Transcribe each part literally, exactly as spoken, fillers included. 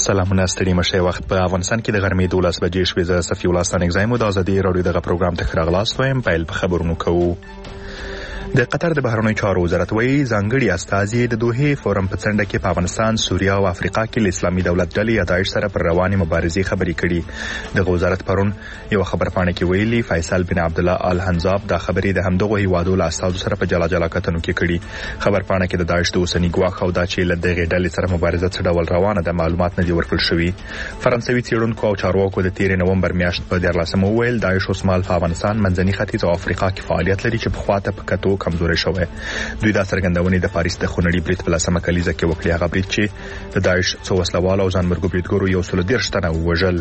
سلامونه ستړي مشه وخت په افغانستان کې د غرمې دولس بجې شوې. زه صفي الله ستانک زایم د ازادي رادیو دغه پروګرام ته راغلاست وایم. پیل په خبرونو کوو. د قطر د بهرنیو چارو وزارت وایي ځانګړي استازي د دوحې فورم په څنډه کې په افغانستان، سوریه او افریقا کې له اسلامي دولت ډلې یا داعش سره پر روانې مبارزې خبرې کړي. دغه وزارت پرون یو خبرپاڼه کې ویلي فیصل بن عبد الله ال حنزاب دا خبرې د همدغه هیوادو له استازو سره په جلا جلا کتنو کې کړي. خبرپاڼه کې د داعش د اوسنی ګواښ او دا چې له دغه ډلې سره مبارزه څه ډول روانه ده معلومات نه دي ورکړل شوي. فرانسوي څېړونکو او چارواکو د تیر نومبر میاشت په دیارلسمه وویل داعش اوس مهال په افغانستان، منځني ختیځ او افریقا کې فعالیت لري چې په خواته په کتو کمزوري شوی. دوی دا څرګندونې د پاریس د خونړي برید په لسمه کلیزه کې وکړې. هغه برید چې د داعش څو وسلوال او ځانمرګو بریدګرو یو سل دېرش تنه ووژل.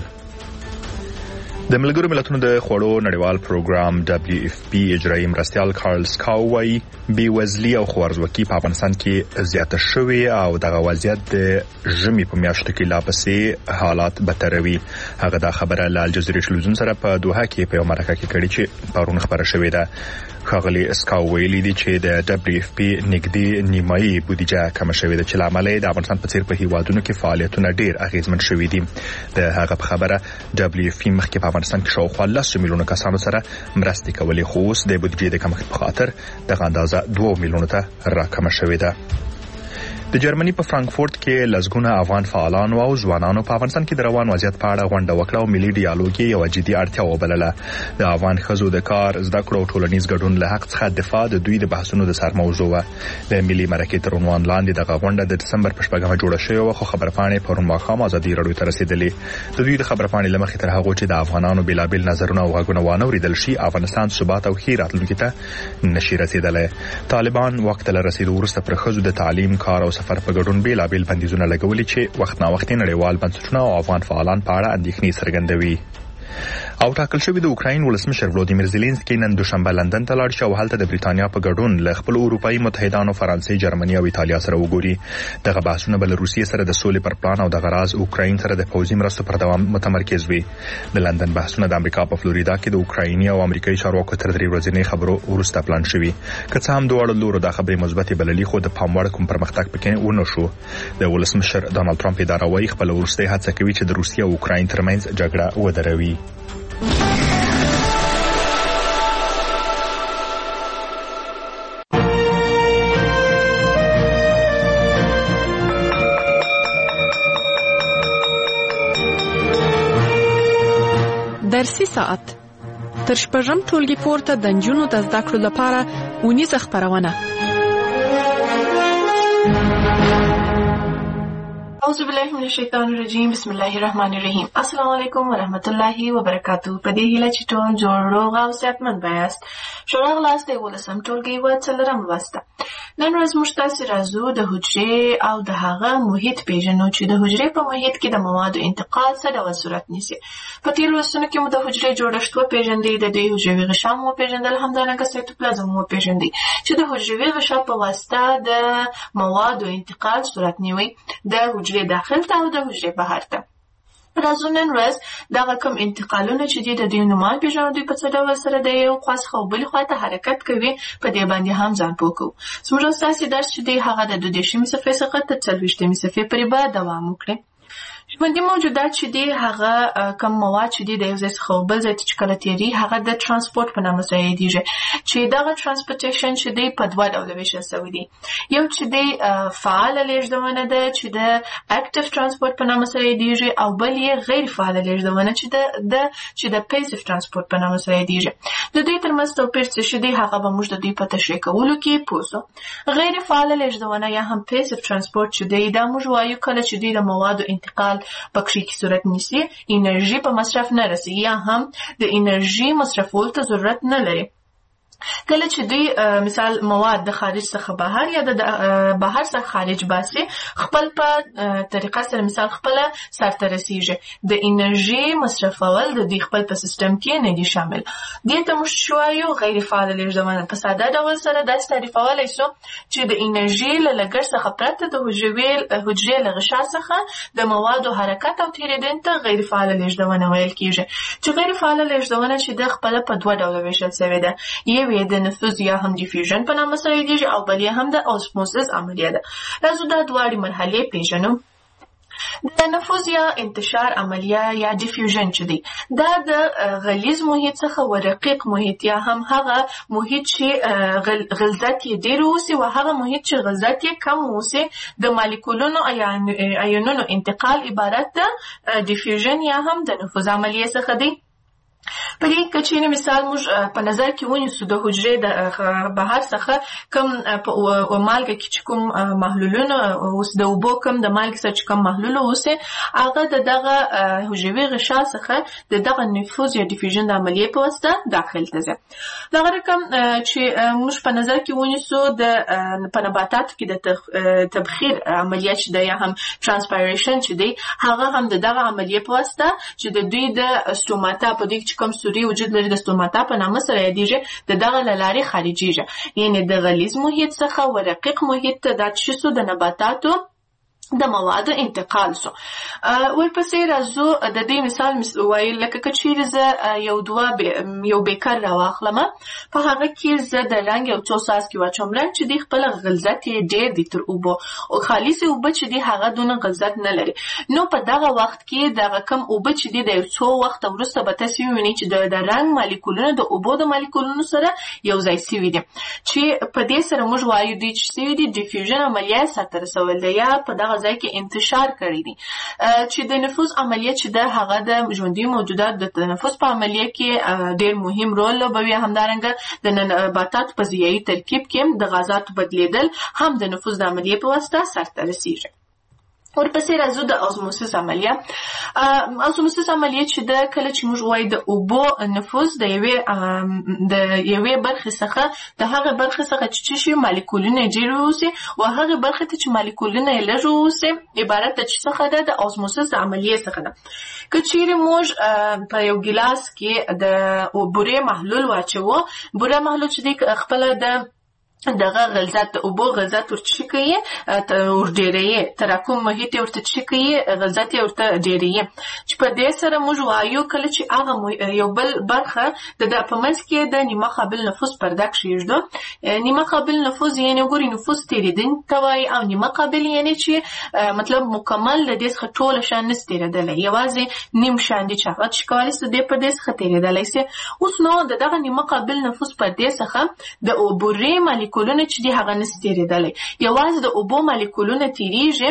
د ملګرو ملتونو د خوړو نړیوال پروګرام دبليو اف پی اجرایي مرستیال کارل سکاو وايي بېوزلي او خوارځواکي په افغانستان کې زیاته شوې او دغه وضعیت د ژمي په میاشتو کې لا پسې حالات بدتروي. هغه دا خبره له الجزیرې ټلویزیون سره په دوحه کې په یو مرکه کې کړې چې پرون خبره شوې ده. ښاغلي سکاو ویلي دي چې د دبليو اف پی نږدې نیمایي بودیجه کمه شوې ده چې له امله د افغانستان په څیر په هیوادونو کې فعالیتونه ډېر اغیزمن شوي دي. د هغه په خبره دبليو اف پی مخکې په افغانستان کې شاوخوا لس میلیونه کسانو سره مرستې کولې، خو اوس د بودیجې د کمښت په خاطر دغه اندازه دوه میلیونو ته راکمه شوې ده. د جرمني په فرانکفورت کې لسګونه افغان فعالانو او ځوانانو په افغانستان کې د روان وضعیت په اړه غونډه وکړه او ملي ډیالوګ یې یوه جدي اړتیا وبلله. د افغان ښځو د کار، زده کړو او ټولنیز ګډون له حق څخه دفاع د دوی د بحثونو د سر موضوع وه. د ملي مرکې تر عنوان لاندې دغه غونډه د دسمبر په شپږمه جوړه شوې وه، خو خبرپاڼې پرون ماښام ازادي راډیو ته رسېدلې. د دوی د خبرپاڼې له مخې تر هغو چې د افغانانو بېلابېل نظرونه او غږونه وانه اورېدل شي، افغانستان ثبات او ښې راتلونکي ته نشي رسېدلی. طالبان واک ته له رسېدو وروسته پر ښځو د تعلیم، کار او سفر په ګډون بېلابېل بندیزونه لګولي چې وخت نا وخت نړیوال بنسټونه او افغان فعالان په اړه اندېښنې څرګندوي. او ټاکل شوی د اوکراین ولسمشر ولودیمیر زيلنسکي نن دوشنبه لندن ته لاړ شي او هلته د بریتانیا په ګډون له خپل اروپایي متحدانو فرانسې، جرمني او ایتالیا سره وګوري. دغه بحثونه به له روسیې سره د سولې پر پلان او د غراز اوکراین سره د پوځي مرستو پر دوام متمرکز وي. د لندن بحثونه د امریکا په فلوریدا کې د اوکرایني او امریکایي چارواکو تر درې ورځې خبرو وروسته پلان شوي. که څه هم دواړو لورو دا خبرې مثبتې بللي، خو د پام وړ کوم پرمختګ پکې ونه شو. د ولسمشر ډانلډ ټرمپ اداره وايي خپل وروستۍ هڅه کوي چې د روسیې او اوکراین ترمنځ جګړه ودروي. درسي ساعت تر شپږم ټولګي پورته د نجونو د زده کړو لپاره اونیزه خپرونه. اعوذ بالله من الشیطان الرجیم، بسم الله الرحمن الرحیم. السلام علیکم ورحمت الله وبرکاتہ. په دې هیله چې ټول جوړ روغ او صحتمند یاست. شورا غلاست د ولسم ټولګي و څلورم لوسته. نن ورځ موږ تاسو راځو د حجرې او د هغه محیط پیژنو چې د حجرې په محیط کې د موادو انتقال څه ډول صورت نیسي. په تیر لوستونو کې مو د حجرې جوړښت وپېژندئ، د دوی حجروي غشا مو وپېژندل، همدارنګه سایتوپلازم مو وپېژندئ چې د حجروي غشا په واسطه د موادو انتقال صورت نیوي د حجرې داخل ته او د حجرې بهر ته. راځو نن ورځ دغه کوم انتقالونه چې دي د دوی نومان پیژنو، دوی په څه ډول سره د یو خوا څخه او بلې خوا ته حرکت کوي، په دې باندې هم ځان پوه کوو. زموږ ستاسې درس چې دی هغه د دوه دېرشمې صفحې څخه تر څلوېښتمې صفحې پورې به دوام وکړي. ژوندي موجودات چې دي هغه کم مواد چې دي د یو ځای څخه بل ځای ته چې کله تېري هغه د ترانسپورټ په نامه یادېږي، چې دغه ترانسپورټیشن چې دی په دوه ډوله ویشل شوی دی. یو چې دی فعاله لیږدونه ده چې د اکټیو ترانسپورټ په نامه یادېږي، او بل یې غیر فعاله لیږدونه چې د چې د پیسیو ترانسپورټ په نامه یادېږي. د دوی ترمنځ توپیر څه دی هغه به موږ د دوی په تشریح کولو کې پوه سو. غیر فعاله لیږدونه یا هم پیسیو ترانسپورټ چې دی دا موږ وایو کله چې دوی د موادو انتقال پکښې کې صورت نیسي، انرژي په مصرف نه رسي یا هم د انرژي مصرفولو ته ضرورت نه لري. کله چې دوی مثال مواد د خارج څخه بهر یا د بهر څخه خارج باسي، خپل په طریقه سره مثال خپل سرته رسیږي، د انرژي مصرفول د دوی خپل په سیستم کې نه دي شامل. دې ته موږ شوایو غیر فعاله لیږدونه. په ساده ډول سره داسې تعریفولی سو چې د انرژي له لګښت څخه پرته د حجرې له غشا څخه د موادو حرکت او تېرېدنې ته غیر فعاله لیږدونه ویل کېږي. چې غیر فعاله لیږدونه چې د خپله په دوه ډوله ویشل شوې ده. یو یې د نفوذ یا هم ډیفیوژن په نامه یادېږي او بل یې هم د اوسموسس عملیه ده. راځو دا دواړې مرحلې پیژنو. د نفوذ یا انتشار عملیه یا ډیفیوژن چې دی دا د غلیظ محیط څخه و رقیق محیط یا هم هغه محیط چې غلظت یې ډیر اوسي او هغه محیط چې غلظت یې کم اوسي د مالیکولونو یا ایونونو انتقال عبارت د ډیفیوژن یا هم د نفوذ عملیه څخه دی. په دې کې چې مثال موږ په نظر کې ونیسو د حجرې د بهر څخه کوم په مالګه کې چې کوم محلولونه اوس د اوبو کوم د مالګې څخه چې کوم محلول اوسي هغه د دغه حجروي غشا څخه د دغه نفوذ یا ډیفیوژن د عملیې په واسطه داخل ته ځي. دغه رقم چې موږ په نظر کې ونیسو د په نباتاتو کې د تبخیر عملیه چې د یا هم ترانسپایریشن چې دی هغه هم د دغه عملیې په واسطه چې د دوی د استوماتا په دې کوم سوري وجود لري د ستوماتا په نامه سره یادېږي د دغه له لارې خارجېږي یعنې د غلیظ محیط څخه و رقیق محیط ته دا څه شو د نباتاتو د موادو انتقال سو. ورپسې راځو د دې مثال وایي لکه که چیرې زه یو دوه یو بیکر راواخلم په هغه کې زه د رنګ یو څو څاڅکي واچوم رنګ چې دی خپله غلظت یې ډېر دی تر اوبو او خالصې اوبه چې دی هغه دونه غلظت نه لري نو په دغه وخت کې دغه کم اوبه چې دی د یو څو وخته وروسته به تاسې ووینئ چې د رنګ مالیکولونه د اوبو د مالیکولونو سره یو ځای سوي دي چې په دې سره موږ وایو دوی چې سوي دي ډیفیوژن عملیه سرته رسول دی یا په دغه ځای کې انتشار کړی دي چې د نفوذ عملیه چې د هغه د ژوندي موجودات د تنفس په عملیه کې ډېر مهم رول لوبوي همدارنګه د نباتاتو په ضیایي ترکیب کې د غازاتو بدلیدل هم د نفوذ د عملیې په واسطه سرته رسیږي. ورپسې راځو د اوزموسیس عملیه. اوزموسیس عملیه چې د کله چې موږ وایو د اوبو نفوذ د یوې د یوې برخې څخه د هغه برخې څخه چې څه شي مالیکولونه ډېر اوسي او هغه برخې ته چې مالیکولونه یې لږ اوسي عبارت د څه څخه ده د اوزموسیس عملیې څخه ده. که چیرې موږ په یو ګیلاس کې د بورې محلول واچوو بوره محلول چې دی خپله د دغه غلظت د اوبو غلظت ورته کوي ور ډیروي تراکم محیط ورته چی کوي غلظت ورته ډیروي چې په دې سره موږ وایو کله چې هغه یو بل برخه د په منځ کې د نیمه قابل نفوذ پرده کښیږدو. نیمه قابل نفوذ یعنې ګوري نفوذ تېرېدونکی ته وایي او نیمه قابل یعنې چې مطلب مکمل د دې څخه ټوله شان نسي تېرېدلی یوازې نیم شان دي چې هغه چې کولی سي دې په دې څخه تېرېدلی سي. اوس نو د دغه نیمه قابل نفوذ پردې څخه د بورې مالیکولونه چې دی هغه نسي تېرېدلی یوازې د اوبو مالیکولونه تېرېږي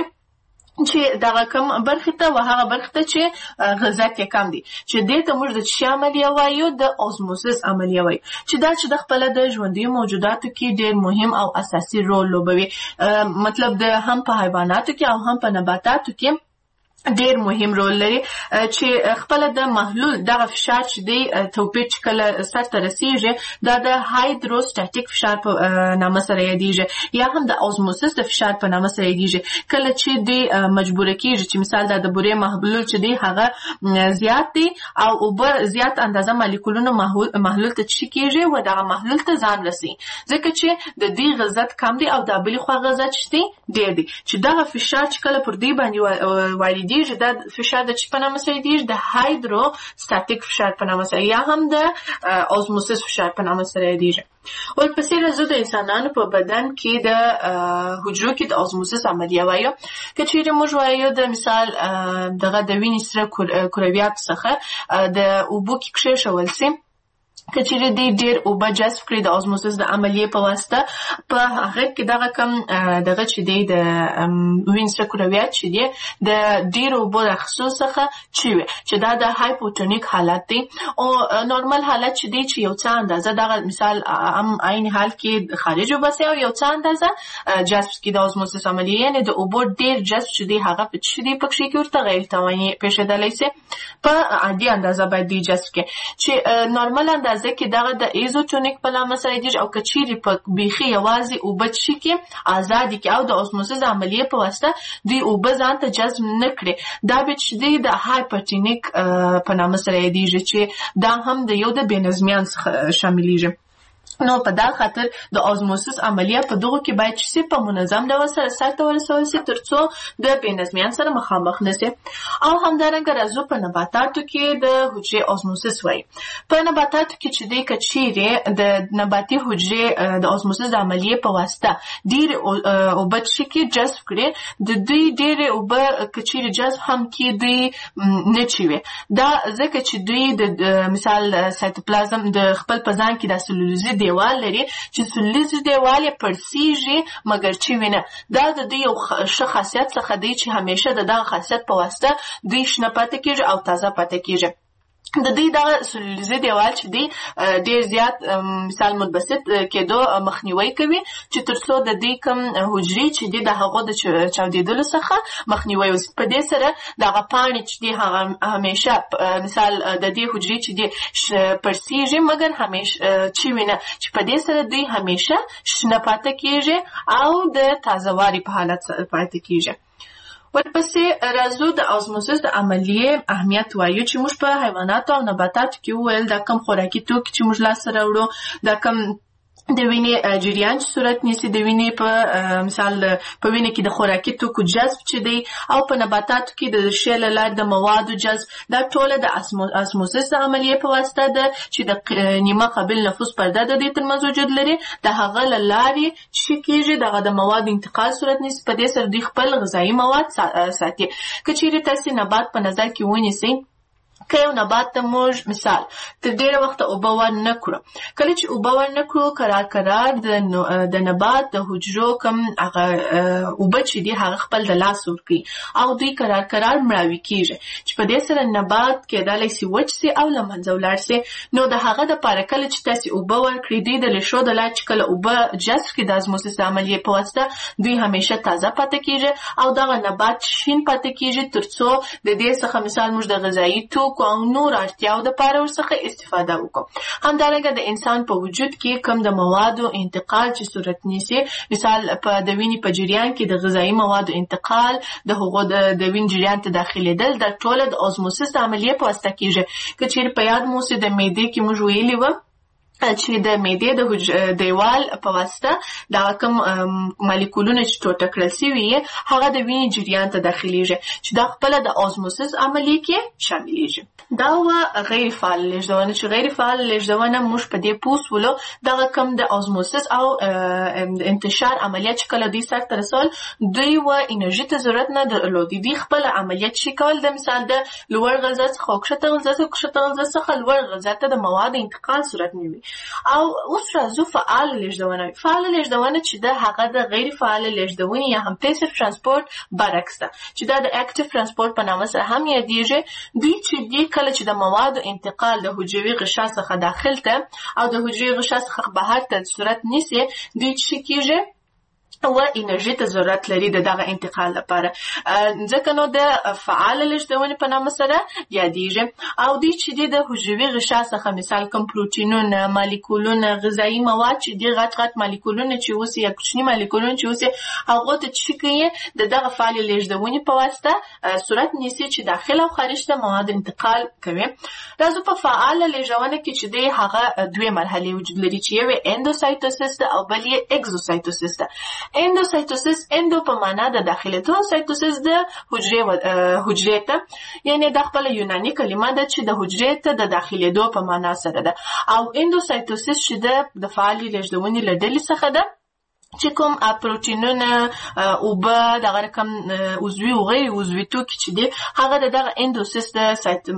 چې دغه کم برخې ته و هغه برخې ته چې غلظت یې کم دی چې دې ته موږ د څه عملیه وایو د اوزموسیس عملیه وایو چې دا چې د خپله د ژوندیو موجوداتو کې ډېر مهم او اساسي رول لوبوي مطلب د هم په حیواناتو کې او هم په نباتاتو کې ډېر مهم رول لري چې خپله د محلول دغه فشار چې دی توپیر چې کله سرته رسیږي دا د هایدروسټاتیک فشار په نامه سره یادیږي یا هم د اوزموسیس د فشار په نامه سره یادیږي کله چې دی مجبوره کیږي چې مثال دا د بورې محلول چې دی هغه زیات دی او اوبه زیات اندازه مالیکولونو محلول ته چی کیږي و دغه محلول ته ځان رسي ځکه چې د دې غلظت کم دی او د بلې خوا غلظت چې دی ډېر دی چې دغه فشار چې کله پر دې باندې واردېږي دا فشار د چی په نامه سره یادیږي د هایدروسټاتیک فشار په نامه سره یا هم د اوزموسیس فشار په نامه سره یادیږي. ورپسې راځو د انسانانو په بدن کې د حجرو کې د اوزموسیس عملیه وایو. که چیرې موږ وایو د مثال دغه د وینې سره کرویاتو څخه د اوبو کې کښېښول سي که چیرې دی ډېر اوبه جذب کړي د اوزموسیس د عملیې په واسطه په هغه کې دغه کم دغه چې دی د وینې سره کرویات چې دی د ډېرو اوبو د اخیستو څخه چې وي چې دا د هایپوټونیک حالت دی او نورمال حالت چې دی چې یو څه اندازه دغه مثال هم عین حال کې خارج وباسي او یو څه اندازه جذب کړي د اوزموسیس عملیې یعنې د اوبو ډېر جذب چې دی هغه په چې دی په کښې کې ورته غیر تواني پېښېدلی سي په عادي اندازه باید دی جذب کړي چې نورمال اندازه کې دغه د ایزوټونیک په نامه سره یادیږي او که چیرې په بیخي یوازې اوبه څښي کې ازادي کې او د اوزموسیس عملیې په واسطه دوی اوبه ځان ته جذب نه کړي دا بیا چې دی د هایپرټونیک په نامه سره یادیږي چې دا هم د یو د بې نظمیان څخه شاملیږي. نو په دا خاطر د ازموسس عملیه په دغه کې باید چې په منظم ډول سره سرته ورسول شي ترڅو د بېنظمیان سره مخامخ نشي. او همدارنګه راځو په نباتاتو کې د حجرې ازموسس وایي. په نباتاتو کې چې دی کچېرې د نباتي حجرې د ازموسس د عملیې په واسطه ډېرې اوبه چې کې جذب کړي د دوی ډېرې اوبه کچېرې جذب هم کېدی نه چي وي. دا ځکه چې دوی د مثال سایتوپلازم د خپل په ځان کې د سلولیزي دیوال لري چې سلولیزي دیوال یې پړسیږي مګر چې وینه دا د دوی یو ښه خاصیت څخه دی چې همیشه د دغه خاصیت په واسطه دوی شنه پاتې کېږي او تازه پاتې کېږي. د دوی دغه سلولیزي دیوال چې دی ډېر زیات مثال متبسط کېدو مخنیوی کوي چې ترڅو د دوی کوم حجرې چې دی د هغو د چاودېدلو څخه مخنیوی وشي. په دې سره دغه پاڼې چې دی هغه همیشه مثال د دې حجرې چې دی پړسیږي مګر همیشه چې وینه چې په دې سره دوی همیشه شنه پاتې کېږي او د تازهواري په حالت پاتې کېږي. ورپسې راځو د ازموسس د عملیې اهمیت وایو چې موږ په حیواناتو او نباتاتو کې وویل دا کم خوراکي توکي چې موږ لاسته راوړو دا کم د وینې جریان چې صورت نیسي د وینې په مثال په وینې کې د خوراکي توکو جذب چې دی او په نباتاتو کې د ریښې له لارې د موادو جذب دا ټوله د ازموسس د عملیې په واسطه ده چې د نیمه قابل نفوذ پرده د دې ترمنځ وجود لري د هغه له لارې چې کېږي دغه د موادو انتقال صورت نیسي. په دې سره دوی خپل غذایي مواد ساتي. که چیرې تاسې نبات په نظر کې ونیسئ که یو نبات ته موږ مثال تر ډېره وخته اوبه ور نه کړو کله چې اوبه ور نه کړو کرار کرار د نبات د حجرو کوم هغه اوبه چې دي هغه خپل د لاس ورکوي او دوی کرار کرار مړاوي کېږي چې په دې سره نبات کېدلی سي وچ سي او له منځه ولاړ سي. نو د هغه دپاره کله چې تاسې اوبه ورکړئ دوی د ریښو د لارې چې کله اوبه جذب کړي د ازموسس د عملیې په واسطه دوی همیشه تازه پاتې کېږي او دغه نبات شین پاتې کېږي ترڅو د دې څخه مثال موږ د غذایي توکو او نور اړتیاو دپاره ورڅخه استفاده وکړو. همدارنګه د انسان په وجود کې کم د موادو انتقال چې صورت نیسي مثال په د وینې په جریان کې د غذایي موادو انتقال د هغو د وینې جریان ته داخلېدل دا ټوله د ازموسس د عملیې په واسطه کېږي. که چېرې په یاد مو اوسي د معدې کې موږ ویلي وه چې د معدې د دیوال په واسطه دا کوم مالیکولونه چې ټوټه کړل سوي هغه د وینې جریان ته داخلېږي چې دا خپله د ازموسس عملیې کې شاملېږي. دا وه غیر فعال لېږدونه چې غیر فعال لېږدونه موږ په دې پوه شولو دغه کوم د ازموسس او انتشار عملیات چې کله دوی سرته رسول دوی وه انرژي ته ضرورت نه درلودي. دوی خپله عملیات چې کول د مثال د لوړ غذا څخه او کښته غذا څخه کښته غذا څخه لوړ غذا ته د موادو انتقال صورت نیوي. او اوس راځو فعال لېږدونه. فعال لېږدونه چې ده هغه د غیر فعال لېږدونې یا هم پیسیو ترانسپورت برعکس ده چې دا د اکټیو ترانسپورت په نامه سره هم یادېږي. دوی چې دي کله چې د موادو انتقال د حجروي غشا څخه داخل ته او د حجروي غشا څخه بهر ته صورت نیسي دوی چې کېږي و انرژي ته ضرورت لري د دغه انتقال لپاره ځکه نو د فعال لېږدونې په نامه سره یادېږي. او دوی چې دي د حجروي غشا څخه مثال کوم پروټینونه مالیکولونه غذایي مواد چې دي غټ غټ مالیکولونه چې اوسي یا کوچني مالیکولونه چې اوسي هغو ته چې کوي د دغه فعال لېږدونې په واسطه صورت نیسي چې داخل او خارج ته مواد انتقال کوي. راځو په فعال لېږدونه کې چې دی هغه دوې مرحلې وجود لري چې یو یې اندوسایتوسس ده او بل یې اګزوسایتوسس ده. اندوسایتوسس اندو په معنا د داخلېدو سایتوسس د حجرې حجرې ته یعنې دا خپله یوناني کلمه ده چې د حجرې ته د داخلېدو په معنا سره ده. او اندوسایتوسس چې ده د فعالې لېږدونې له ډلې څخه ده چې کوم پروټینونه اوبه دغه رقم عضوي او غیر عضوي توکي چې دي هغه د دغه اندوسیس د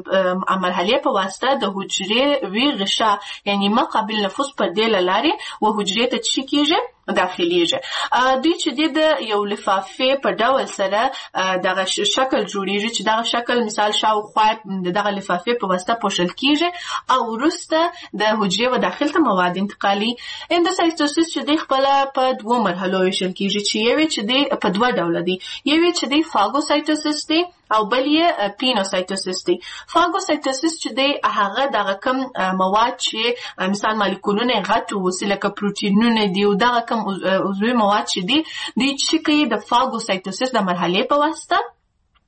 مرحلې په واسطه د حجرې وی غشا یعنې ما قابل نفوذ پردې له لارې و حجرې ته چې کېږي داخليږي. دوی چې د یو لفافې په ډول سره دغه شکل جوړیږي چې دغه شکل مثال شاوخوا دغه لفافې په واسطه پوښل کیږي او وروسته د حجرې و داخل ته مواد انتقالي. اندوسایتوسس چې د خپل په دوه مرحلو ویشل کیږي چې یو چې د په دوه ډول دي یو چې د فاګوسایتوسس دی او بل یې پینوسایتوسس دی. فاګوسایتوسس چې د هغه دغه کم مواد چې مثال مالیکولونه غټ وسي لکه پروټینونه دي او دغه کم عضوي مواد چې دي دوی چې کوي د فاګوسایتوسس د مرحلې په واسطه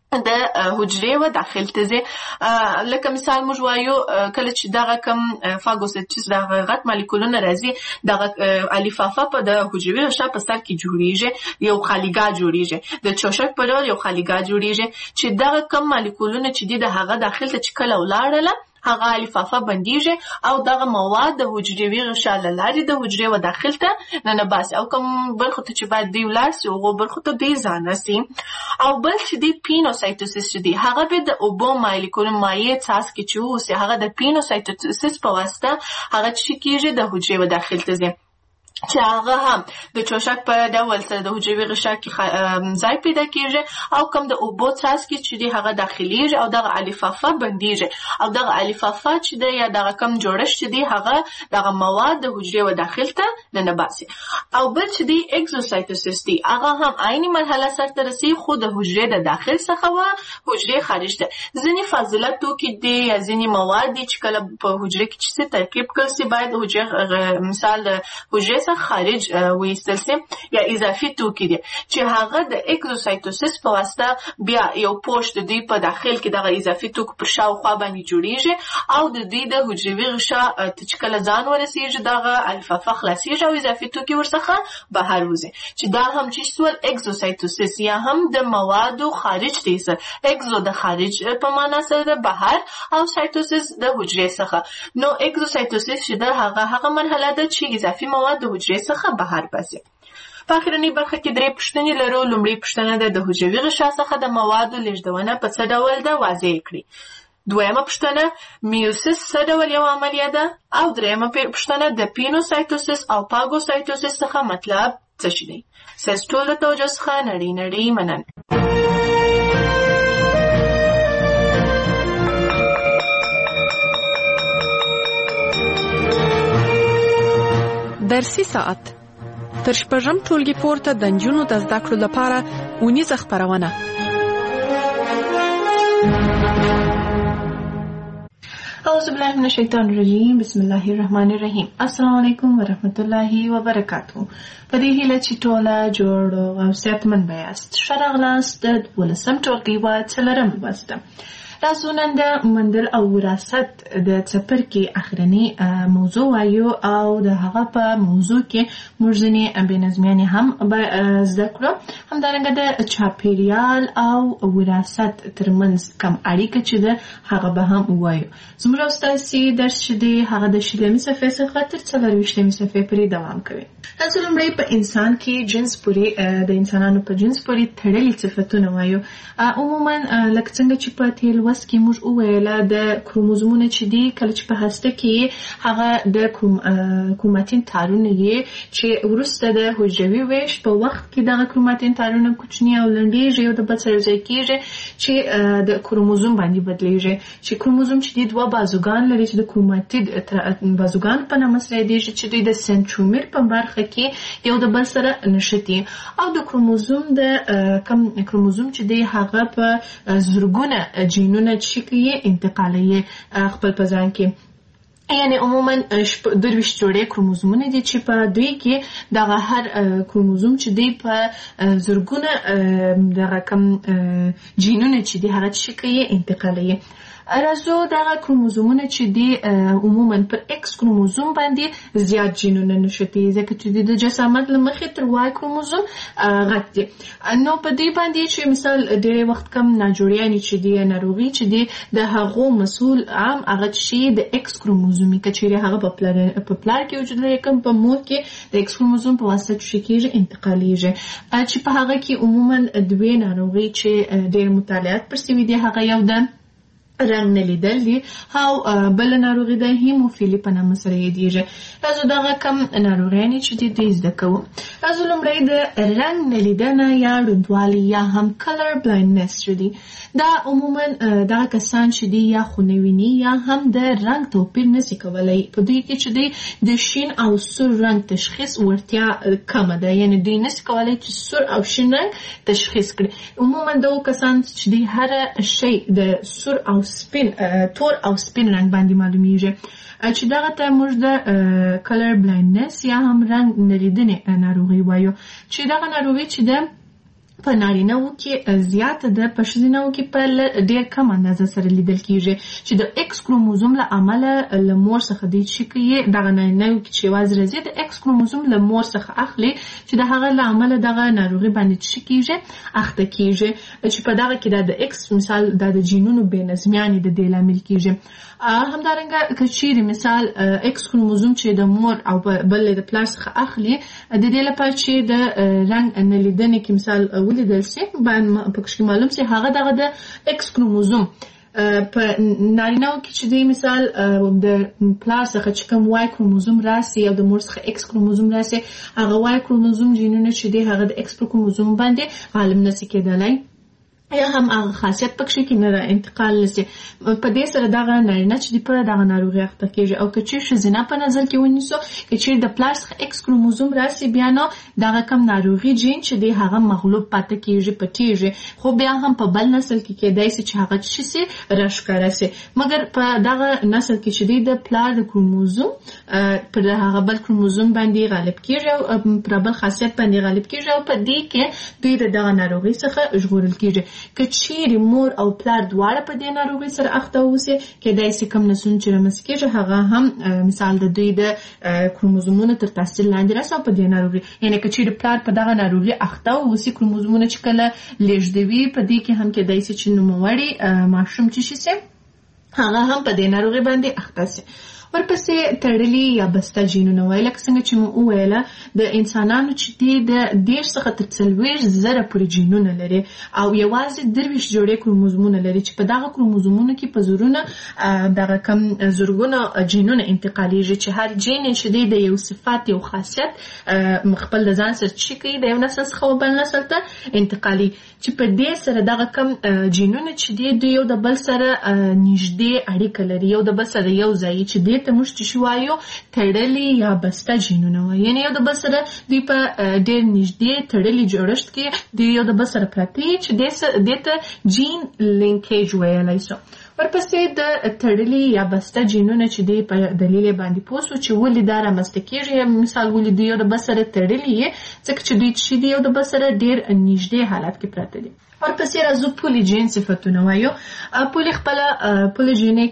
د حجرې و داخل ته ځي. لکه مثال موږ وایو کله چې دغه کم فاګوسایټوسس دغه غټ مالیکولونه راځي دغه الفافه په د حجروي غشا په سر کې جوړیږي، یو خالیګاه جوړیږي، د چوشک په ډول یو خالیګاه جوړیږي چې دغه کم مالیکولونه چې دي د هغه داخل ته چې کله ولاړله هغه الفافه بندیږي او دغه مواد د حجروي غشا له لارې د حجرې و داخل ته ننباسي او کوم برخو ته چې باید دی ولاړ سي هغو برخو ته دی ځان رسي. او بل چې دی پینوسایټوسس چې دی هغه به د اوبو مالیکول مایع څاڅکي چې اوسي هغه د پینوسایټوسس په واسطه هغه چې کیږي د حجرې و داخل ته ځي چې هغه هم د چوشک په ډول سره د حجروي غشا کې ځای پیدا کیږي او کوم د اوبو څاڅکي چې دی هغه داخليږي او دغه الفافه بندیږي او دغه الفافه چې دی یا دغه کم جوړښت چې دی هغه دغه مواد د حجرې و داخل ته ننباسي. او بل چې دی اکزوسایټوسس دی هغه هم عیني مرحله سرته رسي خو د حجرې د داخل څخه و حجرې خارج ته. ځینې فاضله توکي دی یا ځینې مواد دي چې کله په حجرې کې چې ترکیب کړل سي باید حجرې مثال حجرې خارج وایستل سي یا اضافي توکي دي چې هغه د اکزوسایټوسس په واسطه بیا یو پوښت دی په داخل کې دغه اضافي توکو پر شاوخوا باندې جوړیږي او د دې د حجروي غشا چې کله ځان ورسیږي دغه الفافه خلاصیږي او اضافي توکي ورڅخه بهر وځي چې دا هم چې سول اکزوسایټوسس یا هم د موادو خارج دی سره اکزو د خارج په معنا سره بهر او سایټوسس د حجرې څخه. نو اکزوسایټوسس چې د هغه هغه مرحله ده چې اضافي مواد د حجرې څخه بهر باسي. په اخرنۍ برخه کې درې پوښتنې لرو. لومړی پوښتنه ده د حجروي غشا څخه د موادو لیږدونه په څه ډول ده واضح کړئ. دویمه پوښتنه میوسس څه ډول یو عملیه ده او دریمه پوښتنه د پینوسایټوسس او پاګوسایټوسس څخه مطلب څه شي دی. ستاسو ټول د توجه څخه نړۍ نړۍ مننه. درسي ساعت تر شپږم ټولګي پورته د نجونو د زده کړو لپاره اونیزه خپرونه. اعوذ بالله من الشیطان الرجیم بسم الله الرحمن الرحیم. السلام علیکم ورحمت الله وبرکاته. په دې هیله چې ټوله جوړ او صحتمند یاست. ښه راغلاست د دولسم ټولګي و څلورم لوست. تاسو نن د مندل او وراثت د څپرکي اخرنی موضوع وایو او د هغه په موضوع کې موږ ځینې بې نظمیانې هم زده کړو. همدارنګه د چاپیریال او وراثت ترمنځ کم اړیکه چې ده هغه به هم ووایو. زموږ او ستاسې درس چې دی هغه د شلمې صفحې څخه تر څلرویشتمې صفحې پورې دوام کوي. تاسو لومړی په انسان کې جنس پورې د انسانانو په جنس پورې تړلي صفتونه وایو. عموما لکه څنګه چې په تېر لوست کې موږ وویله د کروموزومونه چې دي کله چې په هسته کې هغه د کروماتین تارونه یې چې وروسته د حجروي ویش په وخت کې دغه کروماتین تارونه کوچني او لنډیږي او د بل سره ځای کېږي چې د کروموزوم باندې بدلیږي چې کروموزوم چې دي دوه بازوګان لري چې د کروماتید بازوګان په نامه سره یادیږي چې دوی د سنترومیر په برخه کې یو د بل سره نښتي او د کروموزوم د کم کروموزوم چې دی هغه په زرګونه جینونه چې کې انتقالي خپل په ځان کې یعنی عموما درویشت جوړې کروموزومونه دي چې په دوی کې دغه هر کروموزوم چې دی په زرګونه دغه کم جینونه چې دی هغه چې کې انتقالي. راځو دغه کروموزومونه چې دی عموما پر ایکس کروموزوم باندې زیات جینونه نشته ځکه چې د جسامت له مخې تر وای کروموزوم غټ دی. نو په دې باندې چې مثال ډېر وخت کم ناجوړیانې چې دی ناروغي چې دی د هغو مسؤل عام هغه چې د ایکس کروموزوم کچېرې هغه په پلار په پلار کې وجود لري کوم په مور کې د ایکس کروموزوم په واسطه چې کېږي انتقالېږي چې په هغه کې عموما دوی ناروغي چې ډېر مطالعات پر سوي دي هغه یو ده رنګ نه لیدل دي او بل ناروغي د هیموفیلي په نامه سره یادیږي. تاسو دغه کم ناروغیانې چې دي دوی زده کوو. تاسو لومړی د رنګ نه لیدنه یا ړندوالي یا هم کلر بلایندنس چې دي دا عموما دغه کسان چې دي یا خو نه ویني یا هم د رنګ توپیر نشي کولی. په دوی کې چې دی د شین او سور رنګ تشخیص ورتیا کمه ده یعنی دوی نشي کولی چې سور او شین رنګ تشخیص کړي. عموما دغه کسان چې دي هر شی د سور او سپین تور او سپین رنګ باندې معلومیږي چې دغه ته موږ د کلر بلایندنس یا هم رنګ نلیدنې ناروغي وایو چې دغه ناروغي چې ده په نارینه‌و کې زیاته ده، په ښځینه‌و کې په ډېر کم اندازه سره لیدل کېږي چې د ایکس کروموزوم له امله له مور څخه دی چې کې دغه نارینه‌و کې چې یوازې راځي د ایکس کروموزوم له مور څخه اخلي چې د هغه له امله دغه ناروغي باندې څه کېږي اخته کېږي چې په دغه کې د ایکس مثال د جینونو بې نظمیانې د دې لامل کېږي. همدارنګه که چیرې مثال ایکس کروموزوم چې د مور او بل د پلار څخه اخلي د دې لپاره چې د رنګ نه لیدنې کې مثال ولیدل سي باندې پکې معلوم سي هغه دغه د ایکس کروموزوم په نارینه‌و کې چې دی مثال د پلار څخه چې کوم وای کروموزوم راسي او د مور څخه ایکس کروموزوم راسي هغه وای کروموزوم جینونه چې دی هغه د ایکس کروموزوم باندې غالب نشي کېدلای یا هم هغه خاصیت پکې کې نه انتقال لسي. په دې سره دغه نارینه چې دی په دغه ناروغي اخته کېږي او که چې ښځینه په نظر کې ونیسو که چې د پلار څخه ایکس کروموزوم راسي بیا نو دغه کم ناروغي جین چې دی هغه مغلوب پاتې کېږي پټېږي خو بیا هم په بل نسل کې کېدای سي چې هغه شي سي راښکاره سي مګر په دغه نسل کې چې دی د پلار د کروموزوم پر هغه بل کروموزوم باندې غالب کېږي او پر بل خاصیت باندې غالب کېږي او په دې کې دوی د دغه ناروغي څخه ژغورل کېږي. که چیرې مور او پلار دواړه په دې ناروغي سره اخته اوسي کېدای سي کم نسلونه چې رامنځته کېږي هغه هم مثال د دوی د کروموزومونو تر تاثیر لاندې راسي او په دې ناروغي یعنې که چیرې پلار په دغه ناروغي اخته اوسي کروموزومونه چې کله لېږدوي په دې کې هم کېدای سي چې نوموړی ماشوم چې شي سي هغه هم په دې ناروغي باندې اخته سي. ورپسې تړلي یا بسته جینونه وایي لکه څنګه چې مو وویله د انسانانو چې دی د دېرش څخه تر څلوېښت زره پورې جینونه لري او یوازې درویشت جوړې کروموزومونه لري چې په دغه کروموزومونو کې په زرونه دغه کم زرګونه جینونه انتقالیږي چې هر جین چې دی د یو صفات یو خاصیت خپل د ځان سره چې کوي د یو نسل څخه بل نسل ته انتقالي چې په دې سره دغه کم جینونه چې دی د یو د بل سره نږدې اړیکه لري یو د بل سره یو ځای چې دی ته موږ چې وایو تړلي یا بسته جینونه وایي یعنې یو د بل سره دوی په ډېر نږدې تړلي جوړښت کې د یو د بل سره پراته وي چې دې ته جین لینکیج ویلی سو. ورپسې د تړلي یا بسته جینونه چې دی په دلیل باندې پوه سو چې ولې دا رامنځته کېږي مثال ولې دوی یو د بل سره تړلي یې ځکه چې دوی چې دی یو د بل سره ډېر نږدې حالت کې پراته دي. ورپسې راځو پولیجین صفتونه وایو. پولی خپله پولیجینیک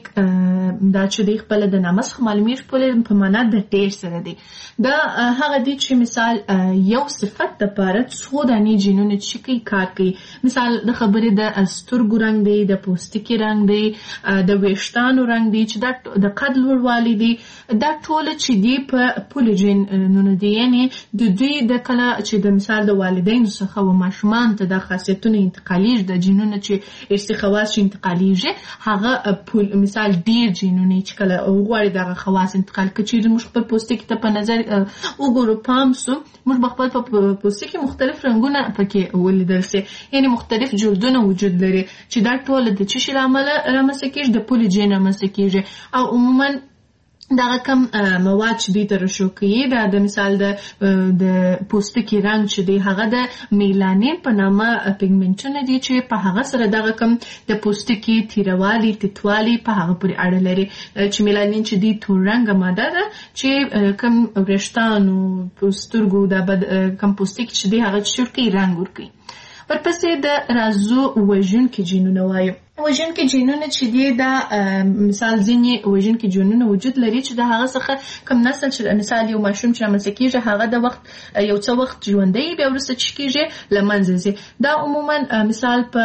دا چې دی خپله د نامسخ معلومیږي پولی په معنا د ډېر سره دی دا هغه دی چې مثال یو صفت دپاره څو دانې جینونه چې کوي کار کوي مثال د خبرې د سترګو رنګ دی د پوستکي رنګ دی د ویښتانو رنګ دی چې دا د قد لوړوالی دی دا ټوله چې دی په پولیجینونه دی یعنې د دوی د کله چې د مثال د والدینو څخه و ماشومان ته د خاصیتونه انتقالیږي د جینونه چې ارثي خواص چې انتقالیږي هغه مثال ډېر جینونه چې کله وغواړي دغه خواص انتقال کړي چې موږ خپل پوستکي ته په نظر وګورو پام سو موږ به خپل په پوستکي مختلف رنګونه پکې ولیدل سي یعنې مختلف جلدونه وجود لري چې دا ټول د څه شي له امله رامنځته کېږي د پولیجین رامنځته کېږي او عموما دغه کم مواد چې دوی ته رشو کوي دا د مثال د د پوستکي رنګ چې دی هغه د میلانین په نامه پیګمنټونه دي چې په هغه سره دغه کم د پوستکي تیروالي تتوالي په هغه پورې اړه لري چې میلانین چې دی تور رنګه ماده ده چې کم وریښتانو سترګو د کم پوستکي چې دی هغه شرقي رنګ ورکوي. ورپسې د رازو وژونکي جینونه وایو. وژونکي جینونه چې دی دا مثال ځینې وژونکي جینونه وجود لري چې د هغه څخه کم نسل چې مثال یو ماشوم چې رامنځته کېږي هغه د وخت یو څه وخت ژوندی بیا وروسته چې کېږي له منځه ځي دا عموما مثال په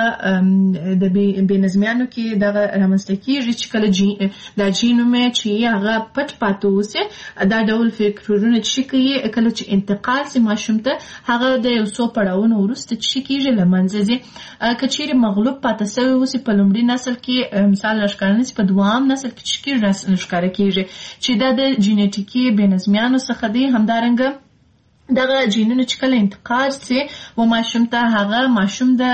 د بې نظمیانو کې دغه رامنځته کېږي چې کله دا جینومه چې هغه پټ پاتې اوسي دا ډول فکرونه چې کوي کله چې انتقال سي ماشوم ته هغه د یو څو پړاوونو وروسته چې کېږي له منځه ځي که چیرې مغلوب پاتې سوی اوسي په لومړي نسل کې مثال راښکاره نشي په دوام نسل کې چې کېږي راښکاره کېږي چې دا د جینیټیکي بې نظمیانو څخه دی. همدارنګه دغه جینونه چې کله انتقال سي و ماشوم ته هغه ماشوم د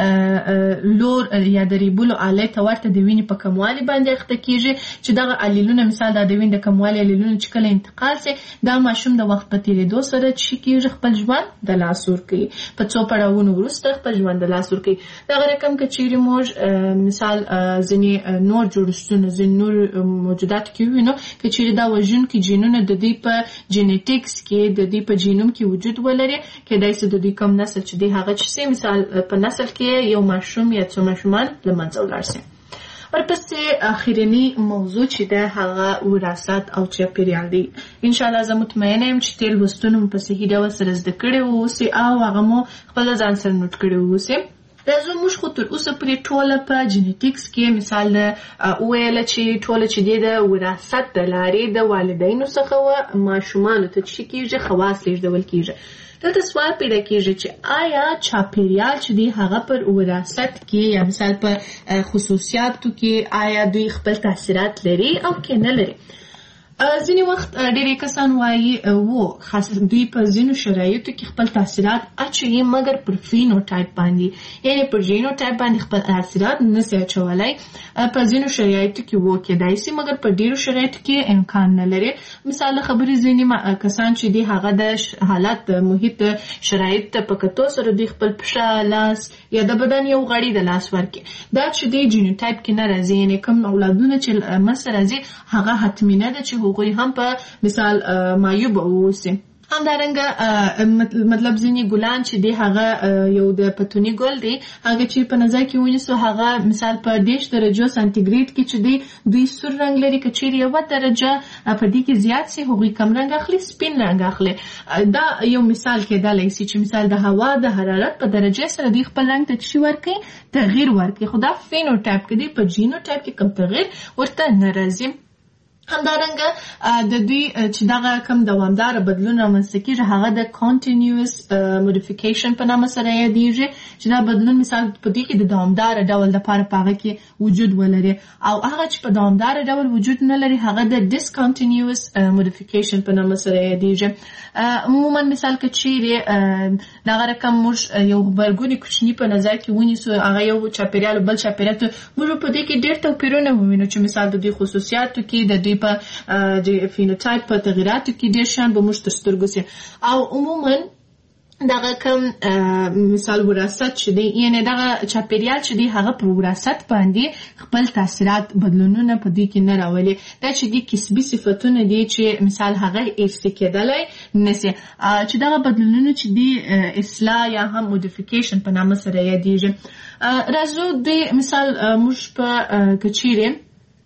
لور یا د ریبولو آلې ته ورته د وینې په کموالي باندې اخته کېږي چې دغه الیلونه مثال دا د وینې د کموالي الیلونه چې کله انتقال سي دا ماشوم د وخت په تېرېدو سره چې کېږي خپل ژوند د لاس ورکوي په څو پړاوونو وروسته خپل ژوند د لاس ورکوي. دغه رقم که چیرې موږ مثال ځینې نور جوړښتونه ځینې نور موجودات کې ووینو که چیرې دا وژونکي جینونه د دوی په جینیټکس کې د دوی په جینوم لرونکي وجود ولري کېدای شي د دوی کوم نسل چې دی هغه چې مثال په نسل کې یو ماشوم یا څو ماشومان له منځه ولاړ شي. ورپسې اخرنی موضوع چې ده هغه وراثت او چاپیریال دی. ان شاء الله زه مطمئنه یم چې تیر لوستونو په صحیح ډول سره زده کړي اوسئ او هغه مو خپل ځان سره نوٹ کړي اوسئ. راځو موږ خو تر اوسه پورې ټوله په جینیټکس کې مثال وویله چې ټوله چې دی د وراثت د لارې د والدینو څخه ماشومانو ته چې کېږي خواص لیږدول کېږي. دلته سوال پیدا کېږي چې آیا چاپیریال چې دی هغه پر وراثت کې یا مثال په خصوصیاتو کې آیا دوی خپل تاثیرات لري او که نه لري؟ ځینې وخت ډېری کسان وایي و خاص دوی په ځینو شرایطو کې خپل تاثیرات اچوي مګر پر فینوټایپ باندې یعنی پر جینوټایپ باندې خپل تاثیرات نشي اچولی. په ځینو شرایطو کې و کېدای شي مګر په ډېرو شرایطو کې امکان نه لري. مثال خبرې ځینې کسان چې دی هغه د حالت محیط شرایط په کتو سره دوی خپل پښه لاس یا د بدن یو غړی د لاس ورکړي. دا چې دی جینوټایپ کې نه راځي یعنی کوم اولادونه چې منځته راځي هغه حتمي نه ده چې هغوی هم په مثال معیوب اوسي. همدارنګه مطلب ځینې ګلان چې دی هغه یو د پتوني ګل دی هغه چې په نظر کې ونیسو هغه مثال په دېرش درجو سانتیګریډ کې چې دی دوی سور رنګ لري که چیرې یوه درجه په دې کې زیات سي هغوی کم رنګ اخلي سپین رنګ اخلي. دا یو مثال کېدلی سي چې مثال د هوا د حرارت په درجې سره دوی خپل رنګ ته څه ورکوي تغییر ورکوي خو دا فینوټایپ کې دی په جینوټایپ کې کوم تغییر ورته نه راځي. همدارنګه د دوی چې دغه کم دوامداره بدلون رامنځته کېږي هغه د کانټینیوس موډیفیکیشن په نامه سره یادېږي چې دا بدلون مثال په دې کې د دوامداره ډول دپاره په هغه کې وجود ولري او هغه چې په دوامداره ډول وجود نه لري هغه د ډسکانټینیوس موډیفیکیشن په نامه سره یادېږي. عموما مثال که چیرې دغه رقم موږ یو غبرګونی کوچني په نظر کې ونیسو هغه یو چاپیریال بل چاپیریال ته موږ په دې کې ډېر توپیرونه ووینو چې مثال د دوی خصوصیاتو کې د دوی په د فینوټایپ په تغیراتو کې ډېر شیان به موږ تر سترګو سي او عموما دغه کوم مثال وراثت چې دی یعنی دغه چاپیریال چې دی هغه پر وراثت باندې خپل تاثیرات بدلونونه په دې کې نه راولي. دا چې دی کسبي صفتونه دي چې مثال هغه ارثي کېدلی نسي چې دغه بدلونونه چې دی اصلاح یا هم موډیفیکیشن په نامه سره یادېږي. راځو د مثال موږ په کچیرې